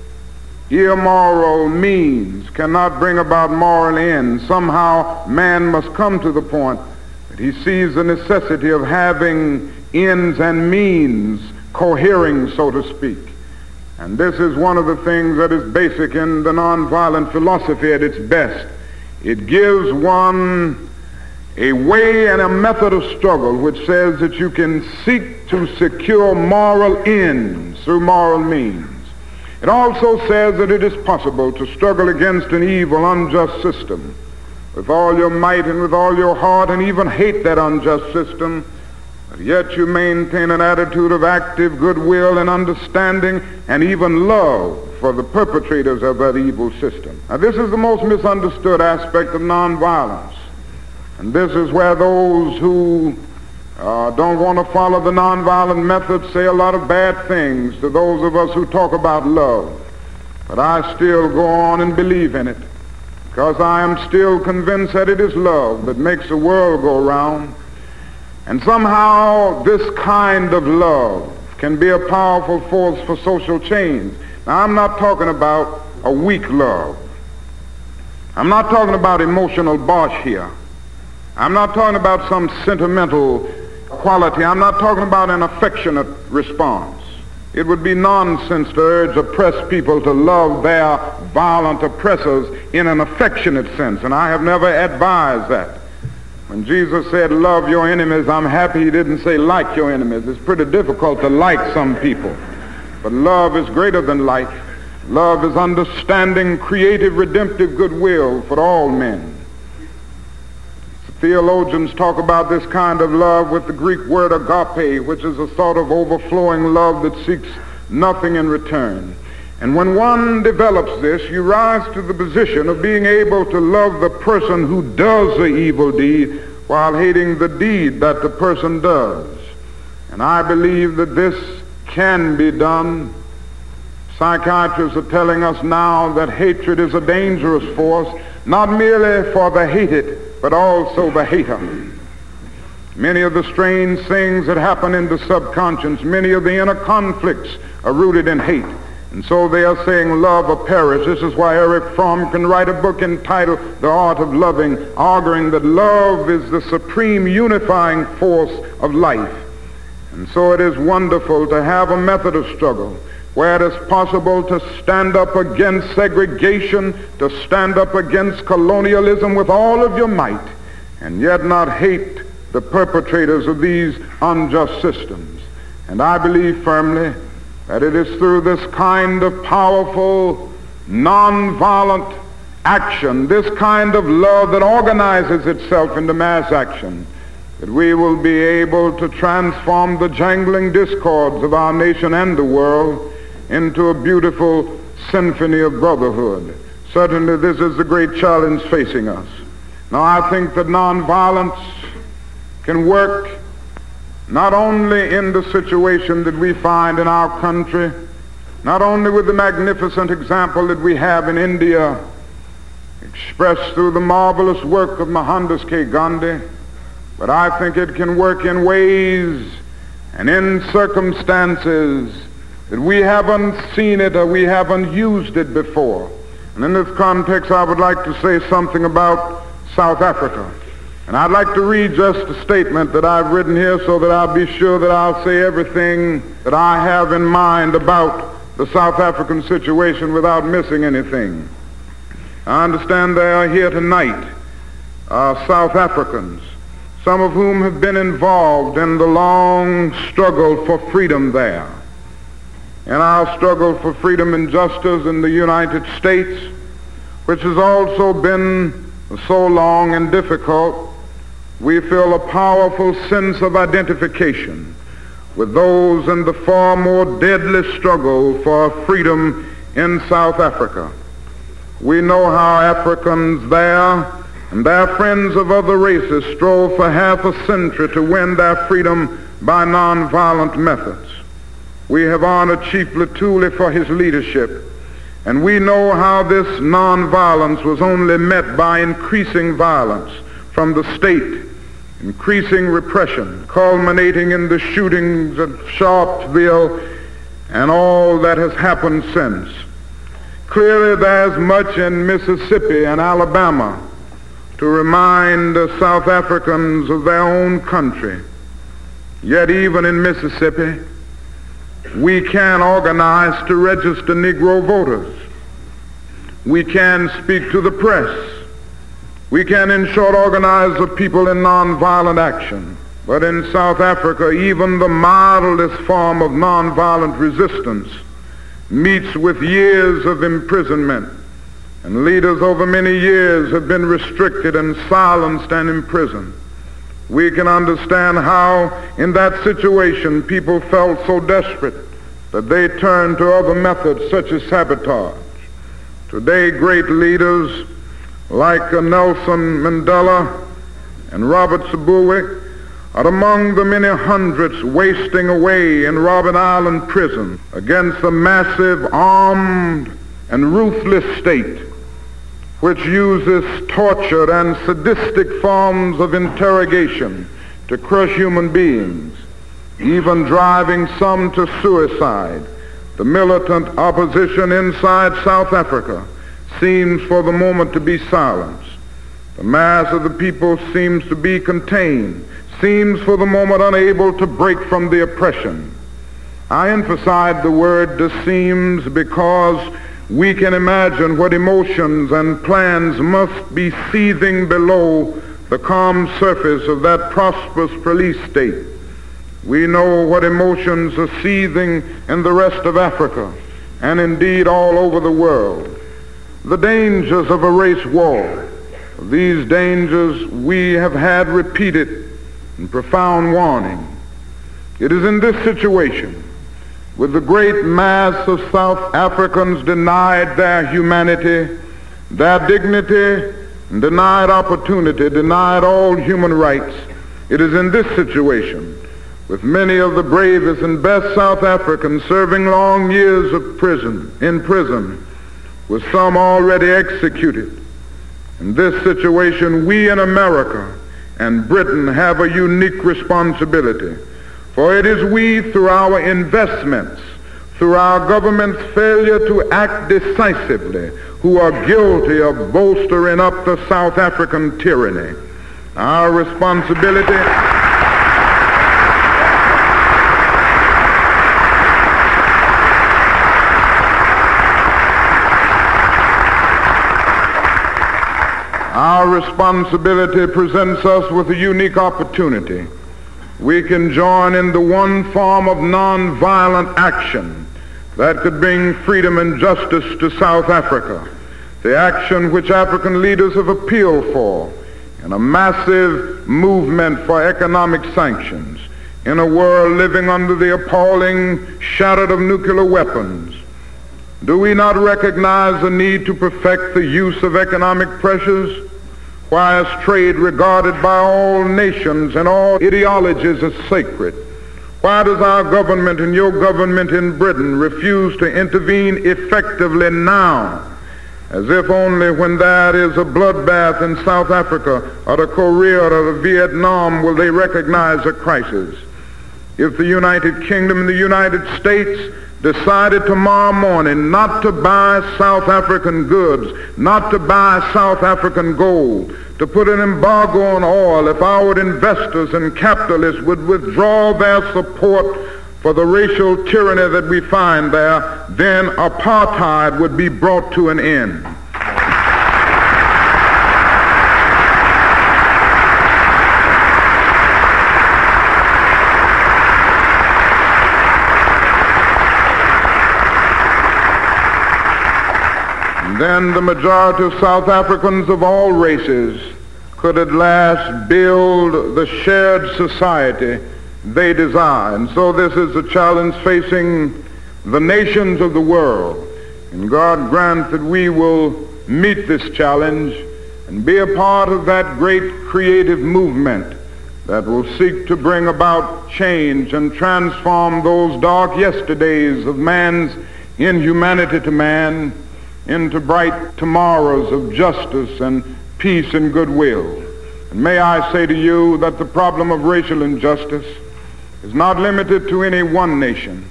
S2: immoral means cannot bring about moral ends. Somehow man must come to the point that he sees the necessity of having ends and means cohering, so to speak. And this is one of the things that is basic in the nonviolent philosophy at its best. It gives one a way and a method of struggle which says that you can seek to secure moral ends through moral means. It also says that it is possible to struggle against an evil, unjust system with all your might and with all your heart, and even hate that unjust system, but yet you maintain an attitude of active goodwill and understanding and even love for the perpetrators of that evil system. Now, this is the most misunderstood aspect of nonviolence. And this is where those who uh, don't want to follow the nonviolent method say a lot of bad things to those of us who talk about love. But I still go on and believe in it, because I am still convinced that it is love that makes the world go round. And somehow this kind of love can be a powerful force for social change. Now, I'm not talking about a weak love. I'm not talking about emotional bosh here. I'm not talking about some sentimental quality. I'm not talking about an affectionate response. It would be nonsense to urge oppressed people to love their violent oppressors in an affectionate sense, and I have never advised that. When Jesus said, love your enemies, I'm happy he didn't say like your enemies. It's pretty difficult to like some people. But love is greater than like. Love is understanding, creative, redemptive goodwill for all men. Theologians talk about this kind of love with the Greek word agape, which is a sort of overflowing love that seeks nothing in return. And when one develops this, you rise to the position of being able to love the person who does the evil deed while hating the deed that the person does. And I believe that this can be done. Psychiatrists are telling us now that hatred is a dangerous force, not merely for the hated, but also the hater. Many of the strange things that happen in the subconscious, many of the inner conflicts are rooted in hate. And so they are saying love or perish. This is why Eric Fromm can write a book entitled The Art of Loving, arguing that love is the supreme unifying force of life. And so it is wonderful to have a method of struggle where it is possible to stand up against segregation, to stand up against colonialism with all of your might, and yet not hate the perpetrators of these unjust systems. And I believe firmly that it is through this kind of powerful, nonviolent action, this kind of love that organizes itself into mass action, that we will be able to transform the jangling discords of our nation and the world into a beautiful symphony of brotherhood. Certainly this is the great challenge facing us. Now I think that nonviolence can work not only in the situation that we find in our country, not only with the magnificent example that we have in India, expressed through the marvelous work of Mohandas K. Gandhi, but I think it can work in ways and in circumstances that we haven't seen it or we haven't used it before. And in this context, I would like to say something about South Africa. And I'd like to read just a statement that I've written here so that I'll be sure that I'll say everything that I have in mind about the South African situation without missing anything. I understand they are here tonight, uh, South Africans, some of whom have been involved in the long struggle for freedom there. In our struggle for freedom and justice in the United States, which has also been so long and difficult, we feel a powerful sense of identification with those in the far more deadly struggle for freedom in South Africa. We know how Africans there and their friends of other races strove for half a century to win their freedom by nonviolent methods. We have honored Chief Luthuli for his leadership, and we know how this nonviolence was only met by increasing violence from the state, increasing repression, culminating in the shootings at Sharpeville and all that has happened since. Clearly there's much in Mississippi and Alabama to remind the South Africans of their own country. Yet even in Mississippi, we can organize to register Negro voters. We can speak to the press. We can, in short, organize the people in nonviolent action. But in South Africa, even the mildest form of nonviolent resistance meets with years of imprisonment, and leaders over many years have been restricted and silenced and imprisoned. We can understand how, in that situation, people felt so desperate that they turned to other methods such as sabotage. Today, great leaders like Nelson Mandela and Robert Sobukwe are among the many hundreds wasting away in Robben Island prison against the massive, armed, and ruthless state which uses torture and sadistic forms of interrogation to crush human beings, even driving some to suicide. The militant opposition inside South Africa seems for the moment to be silenced. The mass of the people seems to be contained, seems for the moment unable to break from the oppression. I emphasize the word seems because we can imagine what emotions and plans must be seething below the calm surface of that prosperous police state. We know what emotions are seething in the rest of Africa and indeed all over the world. The dangers of a race war. These dangers we have had repeated and profound warning. It is in this situation, with the great mass of South Africans denied their humanity, their dignity, and denied opportunity, denied all human rights. It is in this situation, with many of the bravest and best South Africans serving long years of prison, in prison, with some already executed. In this situation, we in America and Britain have a unique responsibility. For it is we, through our investments, through our government's failure to act decisively, who are guilty of bolstering up the South African tyranny. Our responsibility Our responsibility presents us with a unique opportunity. We can join in the one form of nonviolent action that could bring freedom and justice to South Africa, the action which African leaders have appealed for in a massive movement for economic sanctions in a world living under the appalling shadow of nuclear weapons. Do we not recognize the need to perfect the use of economic pressures? Why is trade regarded by all nations and all ideologies as sacred? Why does our government and your government in Britain refuse to intervene effectively now, as if only when there is a bloodbath in South Africa or the Korea or the Vietnam will they recognize a crisis? If the United Kingdom and the United States decided tomorrow morning not to buy South African goods, not to buy South African gold, to put an embargo on oil, if our investors and capitalists would withdraw their support for the racial tyranny that we find there, then apartheid would be brought to an end. Then the majority of South Africans of all races could at last build the shared society they desire. And so this is a challenge facing the nations of the world. And God grant that we will meet this challenge and be a part of that great creative movement that will seek to bring about change and transform those dark yesterdays of man's inhumanity to man into bright tomorrows of justice and peace and goodwill. And may I say to you that the problem of racial injustice is not limited to any one nation.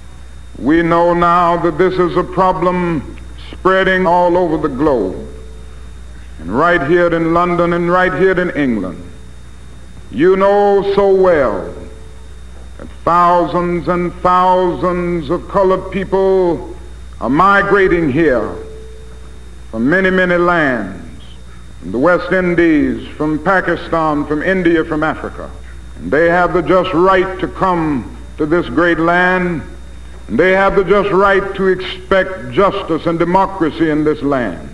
S2: We know now that this is a problem spreading all over the globe. And right here in London and right here in England, you know so well that thousands and thousands of colored people are migrating here from many, many lands, from the West Indies, from Pakistan, from India, from Africa. And they have the just right to come to this great land. And they have the just right to expect justice and democracy in this land.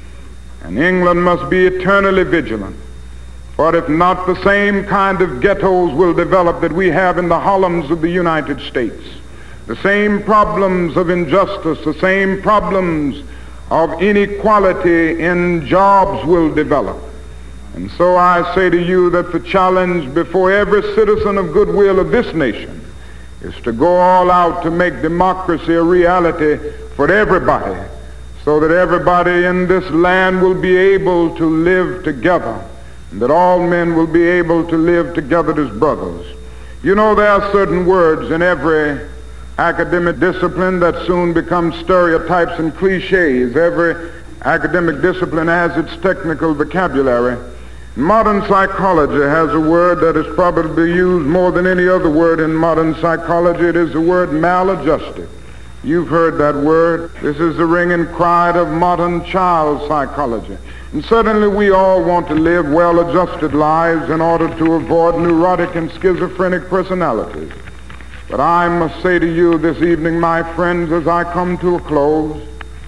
S2: And England must be eternally vigilant. For if not, the same kind of ghettos will develop that we have in the Harlems of the United States. The same problems of injustice, the same problems of inequality in jobs will develop. And so I say to you that the challenge before every citizen of goodwill of this nation is to go all out to make democracy a reality for everybody, so that everybody in this land will be able to live together, and that all men will be able to live together as brothers. You know, there are certain words in every academic discipline that soon become stereotypes and cliches. Every academic discipline has its technical vocabulary. Modern psychology has a word that is probably used more than any other word in modern psychology. It is the word maladjusted. You've heard that word. This is the ringing cry of modern child psychology. And certainly we all want to live well-adjusted lives in order to avoid neurotic and schizophrenic personalities. But I must say to you this evening, my friends, as I come to a close,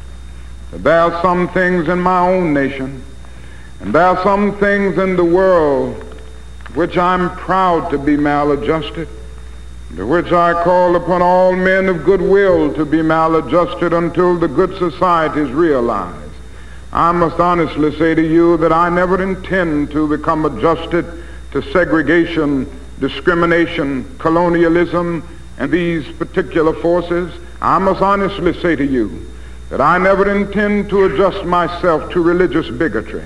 S2: that there are some things in my own nation, and there are some things in the world which I'm proud to be maladjusted, to which I call upon all men of goodwill to be maladjusted until the good society is realized. I must honestly say to you that I never intend to become adjusted to segregation, discrimination, colonialism, and these particular forces. I must honestly say to you that I never intend to adjust myself to religious bigotry.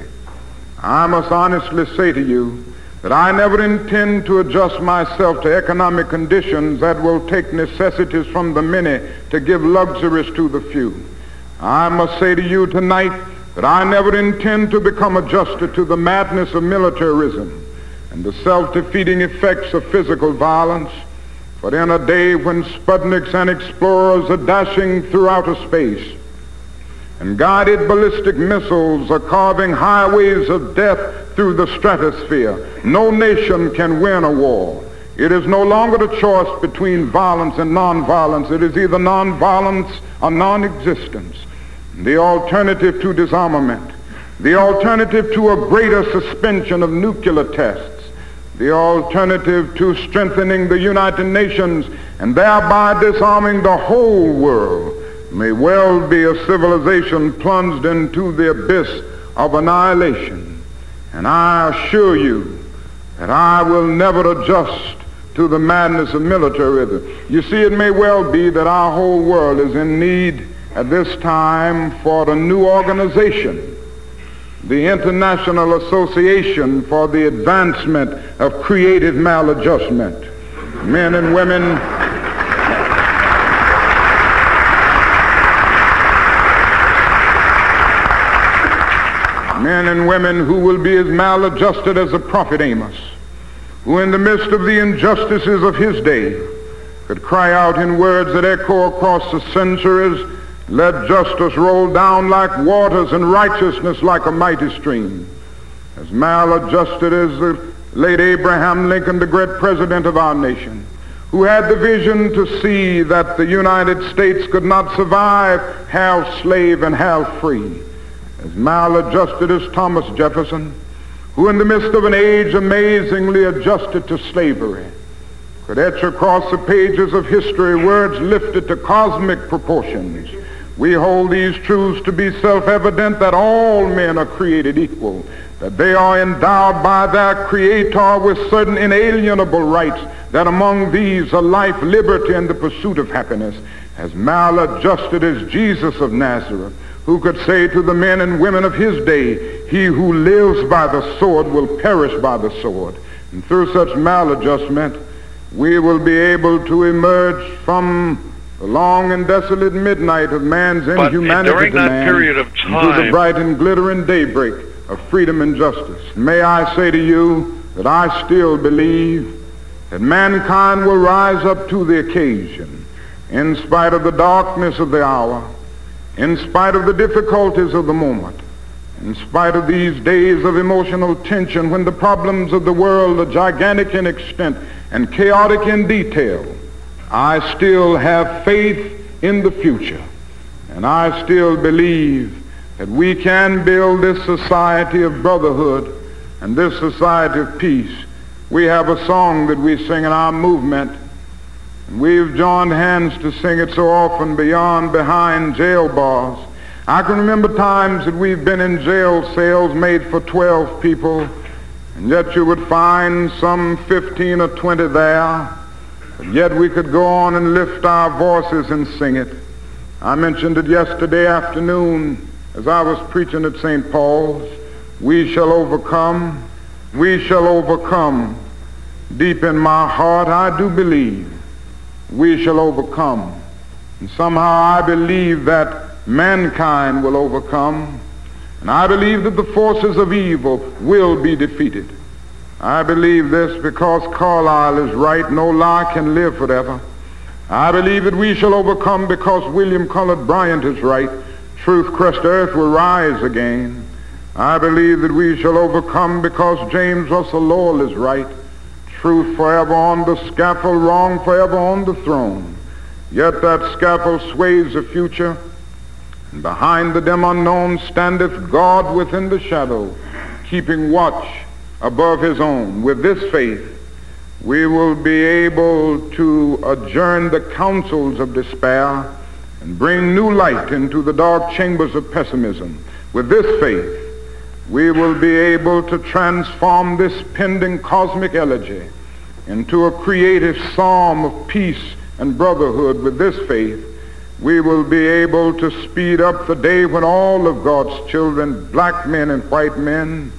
S2: I must honestly say to you that I never intend to adjust myself to economic conditions that will take necessities from the many to give luxuries to the few. I must say to you tonight that I never intend to become adjusted to the madness of militarism and the self-defeating effects of physical violence. But in a day when Sputniks and explorers are dashing through outer space and guided ballistic missiles are carving highways of death through the stratosphere, no nation can win a war, It is no longer the choice between violence and nonviolence. It is either nonviolence or non-existence. The alternative to disarmament, the alternative to a greater suspension of nuclear tests, the alternative to strengthening the United Nations and thereby disarming the whole world may well be a civilization plunged into the abyss of annihilation. And I assure you that I will never adjust to the madness of militarism. You see, it may well be that our whole world is in need at this time for a new organization, the International Association for the Advancement of Creative Maladjustment. Men and women, men and women who will be as maladjusted as the prophet Amos, who in the midst of the injustices of his day could cry out in words that echo across the centuries, "Let justice roll down like waters and righteousness like a mighty stream." As maladjusted as the late Abraham Lincoln, the great president of our nation, who had the vision to see that the United States could not survive half slave and half free. As maladjusted as Thomas Jefferson, who in the midst of an age amazingly adjusted to slavery, could etch across the pages of history words lifted to cosmic proportions. We hold these truths to be self-evident, that all men are created equal, that they are endowed by their Creator with certain inalienable rights, that among these are life, liberty, and the pursuit of happiness. As maladjusted as Jesus of Nazareth, who could say to the men and women of his day, "He who lives by the sword will perish by the sword." And through such maladjustment, we will be able to emerge from the long and desolate midnight of man's inhumanity
S6: during
S2: to
S6: that
S2: man
S6: period of
S2: into the
S6: time,
S2: bright and glittering daybreak of freedom and justice. May I say to you that I still believe that mankind will rise up to the occasion in spite of the darkness of the hour, in spite of the difficulties of the moment, in spite of these days of emotional tension when the problems of the world are gigantic in extent and chaotic in detail. I still have faith in the future, and I still believe that we can build this society of brotherhood and this society of peace. We have a song that we sing in our movement, and we've joined hands to sing it so often, beyond, behind jail bars. I can remember times that we've been in jail cells made for twelve people, and yet you would find some fifteen or twenty there, but yet we could go on and lift our voices and sing it. I mentioned it yesterday afternoon as I was preaching at Saint Paul's. We shall overcome, we shall overcome. Deep in my heart I do believe we shall overcome. And somehow I believe that mankind will overcome. And I believe that the forces of evil will be defeated. I believe this because Carlyle is right, no lie can live forever. I believe that we shall overcome because William Cullen Bryant is right. Truth crushed earth will rise again. I believe that we shall overcome because James Russell Lowell is right. Truth forever on the scaffold, wrong forever on the throne. Yet that scaffold sways the future, and behind the dim unknown standeth God within the shadow, keeping watch above his own. With this faith, we will be able to adjourn the councils of despair and bring new light into the dark chambers of pessimism. With this faith, we will be able to transform this pending cosmic elegy into a creative psalm of peace and brotherhood. With this faith, we will be able to speed up the day when all of God's children, black men and white men,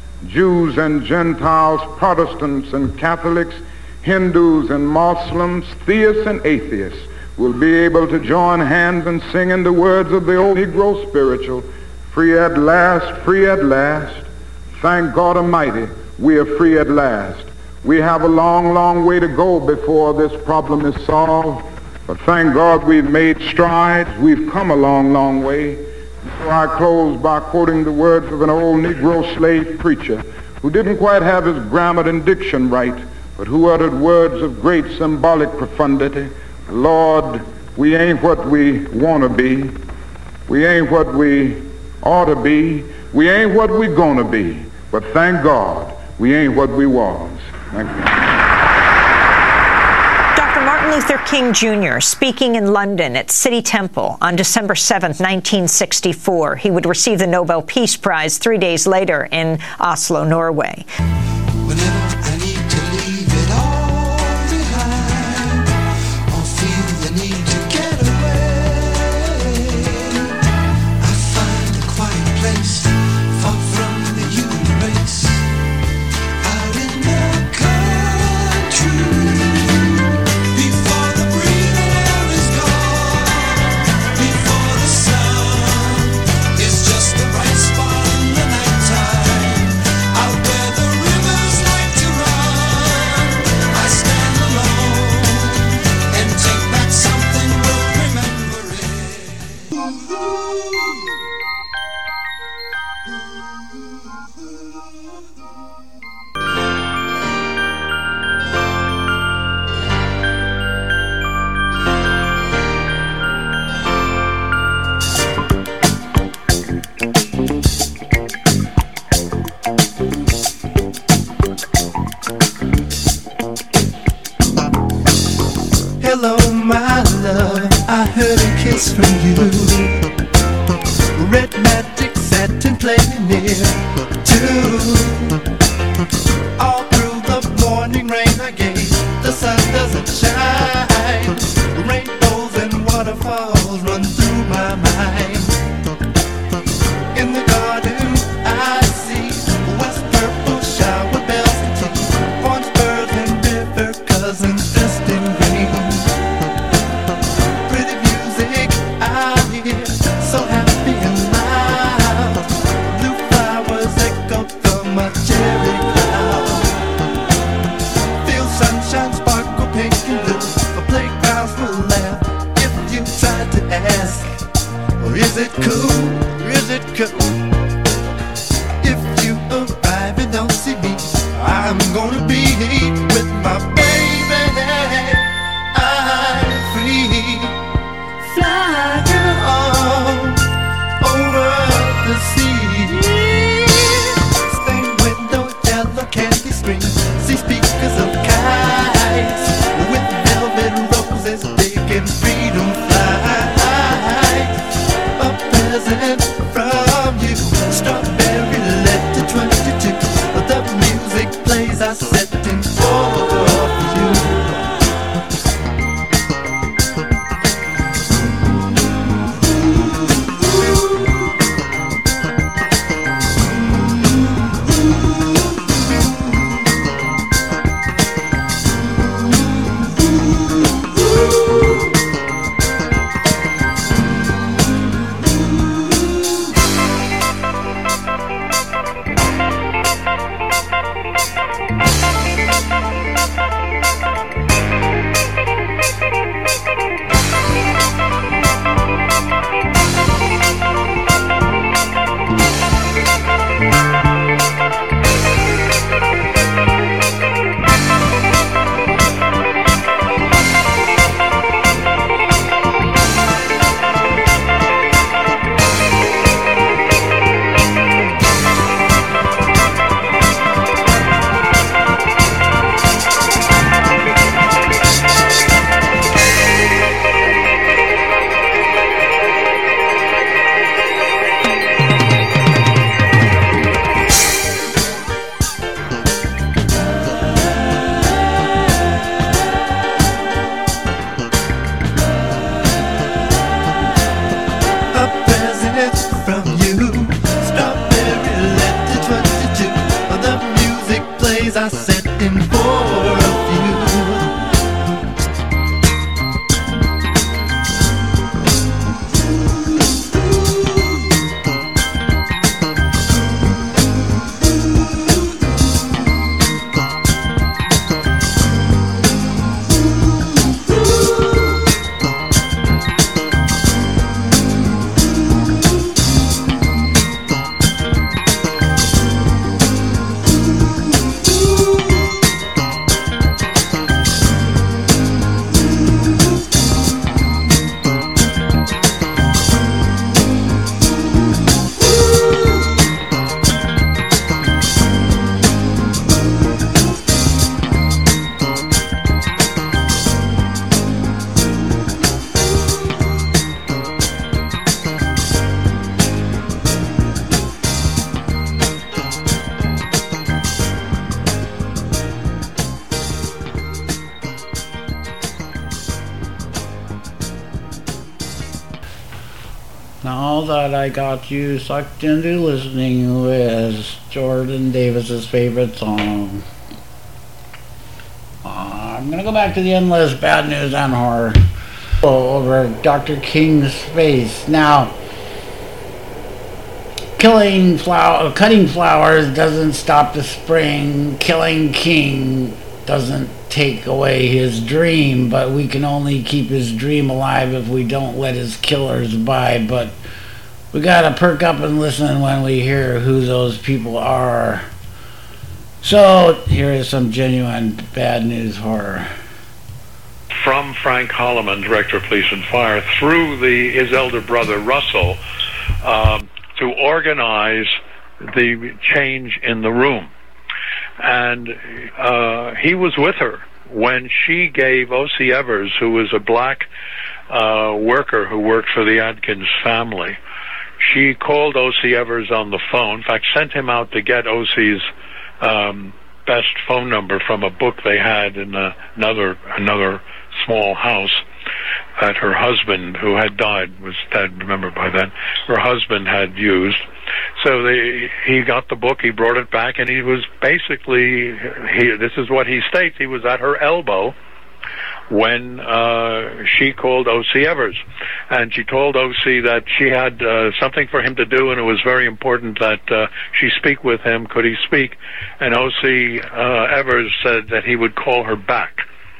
S2: Jews and Gentiles, Protestants and Catholics, Hindus and Muslims, theists and atheists, will be able to join hands and sing in the words of the old Negro spiritual, "Free at last, free at last. Thank God Almighty, we are free at last." We have a long, long way to go before this problem is solved, but thank God we've made strides. We've come a long, long way. So I close by quoting the words of an old Negro slave preacher who didn't quite have his grammar and diction right, but who uttered words of great symbolic profundity. Lord, we ain't what we want to be. We ain't what we ought to be. We ain't what we gonna be. But thank God, we ain't what we was. Thank you.
S3: Doctor Martin Luther King Junior speaking in London at City Temple on December seventh, nineteen sixty-four. He would receive the Nobel Peace Prize three days later in Oslo, Norway.
S6: Whenever I need to leave it all behind, or feel the need to get away, I find a quiet place far from the human race, out in the country, before the breathing air is gone, before the sun is just the right spot in the nighttime, out where the rivers like to run. I stand alone and take back something worth remembering. Hello, my love, I heard a kiss from you. Red magic satin playing near too. All through the morning rain I gave, the sun doesn't shine. Rainbows and waterfalls run through my mind. In the garden I see west purple shower bells and tea, orange birds and river cousins dressed in green. Pretty music I hear, so happy and loud. Blue flowers echo from a cherry cloud. Feel sunshine sparkle pink and blue. A playgrounds will laugh if you try to ask, or is it cool? Or is it cool? If you arrive and don't see me, I'm gonna be with my baby. I'm free. Fly girl over the sea. Stained window, yellow candy screen. See speakers of kites with velvet roses, big and freedom flight. A present from you.
S7: Now that I got you sucked into listening with Jordan Davis's favorite song, uh, I'm gonna go back to the endless bad news and horror over Doctor King's face. Now, killing flower, cutting flowers doesn't stop the spring. Killing King doesn't take away his dream, but we can only keep his dream alive if we don't let his killers by. But we gotta perk up and listen when we hear who those people are. So here is some genuine bad news horror.
S8: From Frank Holloman, Director of Police and Fire, through the, his elder brother Russell, um, to organize the change in the room. And uh, he was with her when she gave O C Evers, who was a black uh, worker who worked for the Adkins family, she called O C Evers on the phone, in fact sent him out to get O C's um, best phone number from a book they had in uh, another another small house that her husband, who had died, was dead, remember by then, her husband had used. So they, he got the book, he brought it back, and he was basically, he, this is what he states, he was at her elbow when uh, she called O C Evers. And she told O C that she had uh, something for him to do, and it was very important that uh, she speak with him. Could he speak? And O C uh, Evers said that he would call her back.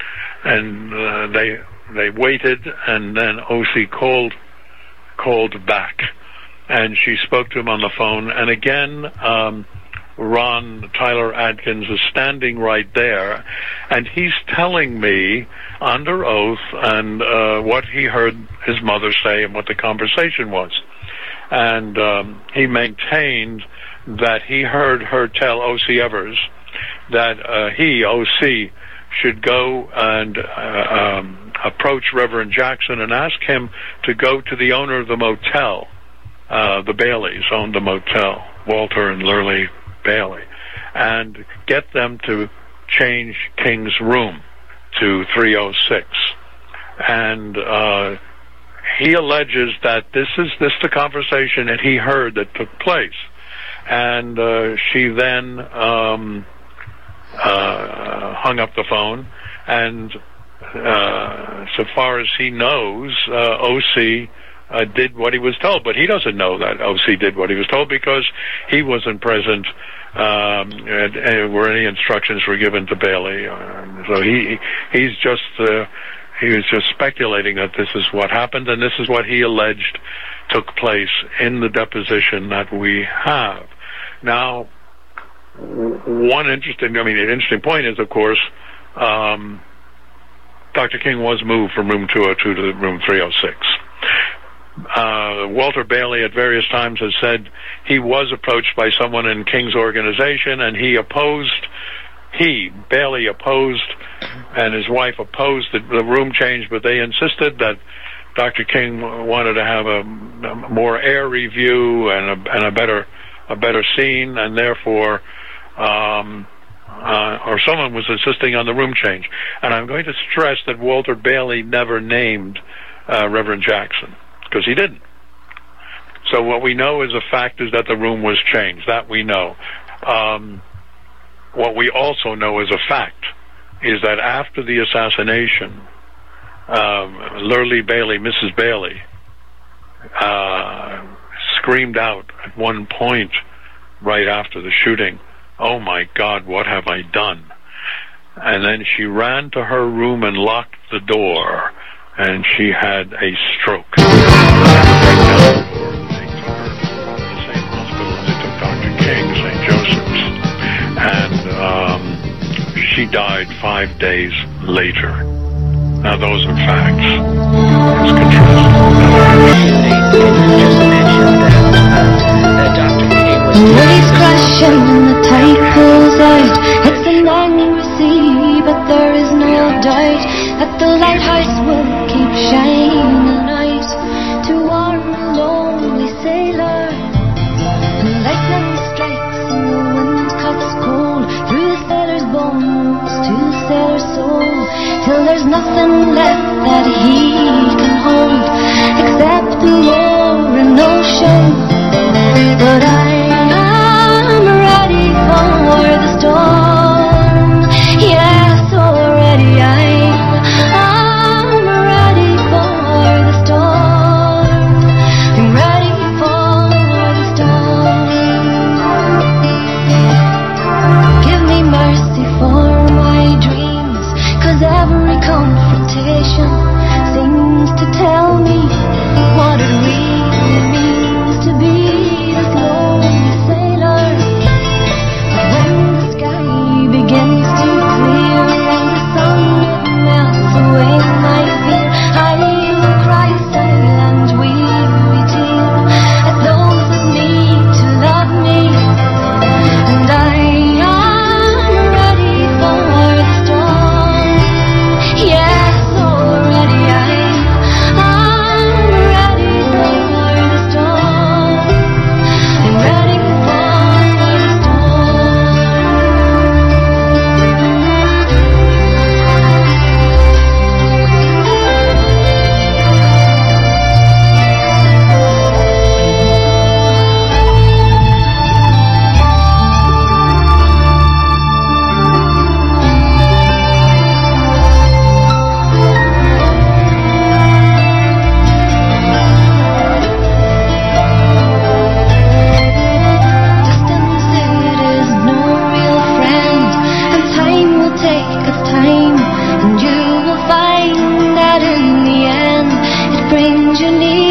S8: And uh, they they waited, and then O C called called back. And she spoke to him on the phone. And again, um, Ron Tyler Adkins is standing right there, and he's telling me under oath and uh, what he heard his mother say and what the conversation was. And um, he maintained that he heard her tell O C Evers that uh, he, O C, should go and uh, um, approach Reverend Jackson and ask him to go to the owner of the motel. Uh, the Baileys owned the motel, Walter and Lurley Bailey, and get them to change King's room to three oh six. And uh, he alleges that this is this the conversation that he heard that took place. And uh, she then um, uh, hung up the phone, and uh, so far as he knows, uh, O C Uh, did what he was told, but he doesn't know that O C did what he was told because he wasn't present um, and, and where any instructions were given to Bailey. Uh, so he he's just uh, he was just speculating that this is what happened, and this is what he alleged took place in the deposition that we have. Now, one interesting, I mean, an interesting point is, of course, um, Doctor King was moved from room two oh two to room three oh six. Uh, Walter Bailey at various times has said he was approached by someone in King's organization, and he opposed, he, Bailey opposed, and his wife opposed the, the room change, but they insisted that Doctor King wanted to have a, a more airy view and a, and a better a better scene, and therefore um, uh, or someone was insisting on the room change. And I'm going to stress that Walter Bailey never named uh, Reverend Jackson, because he didn't. So what we know as a fact is that the room was changed. That we know. Um, what we also know as a fact is that after the assassination, um, Lurley Bailey, Missus Bailey, uh, screamed out at one point right after the shooting, "Oh my God, what have I done?" And then she ran to her room and locked the door, and she had a stroke. They took her to the same hospital as they took Doctor King, Saint Joseph's, and um, she died five days later. Now those are facts. It's
S5: Waves crashing and the tide pulls out. It's an angry sea, but there is no doubt that the lighthouse will keep shining out to warn the lonely sailor. And lightning strikes and the wind cuts cold through the sailor's bones to the sailor's soul, till there's nothing left that he can hold.
S9: tell me what it really means to be this lonely sailor. But when the sky begins to clear and the sun melts away my fear, I will cry a silent weary tear at those that need to love me. And I am ready for the storm. Yes, already I am ready for the storm. I'm ready for the storm. Distance, it is no real friend, and time will take its time, and you will find that in the end it brings you near.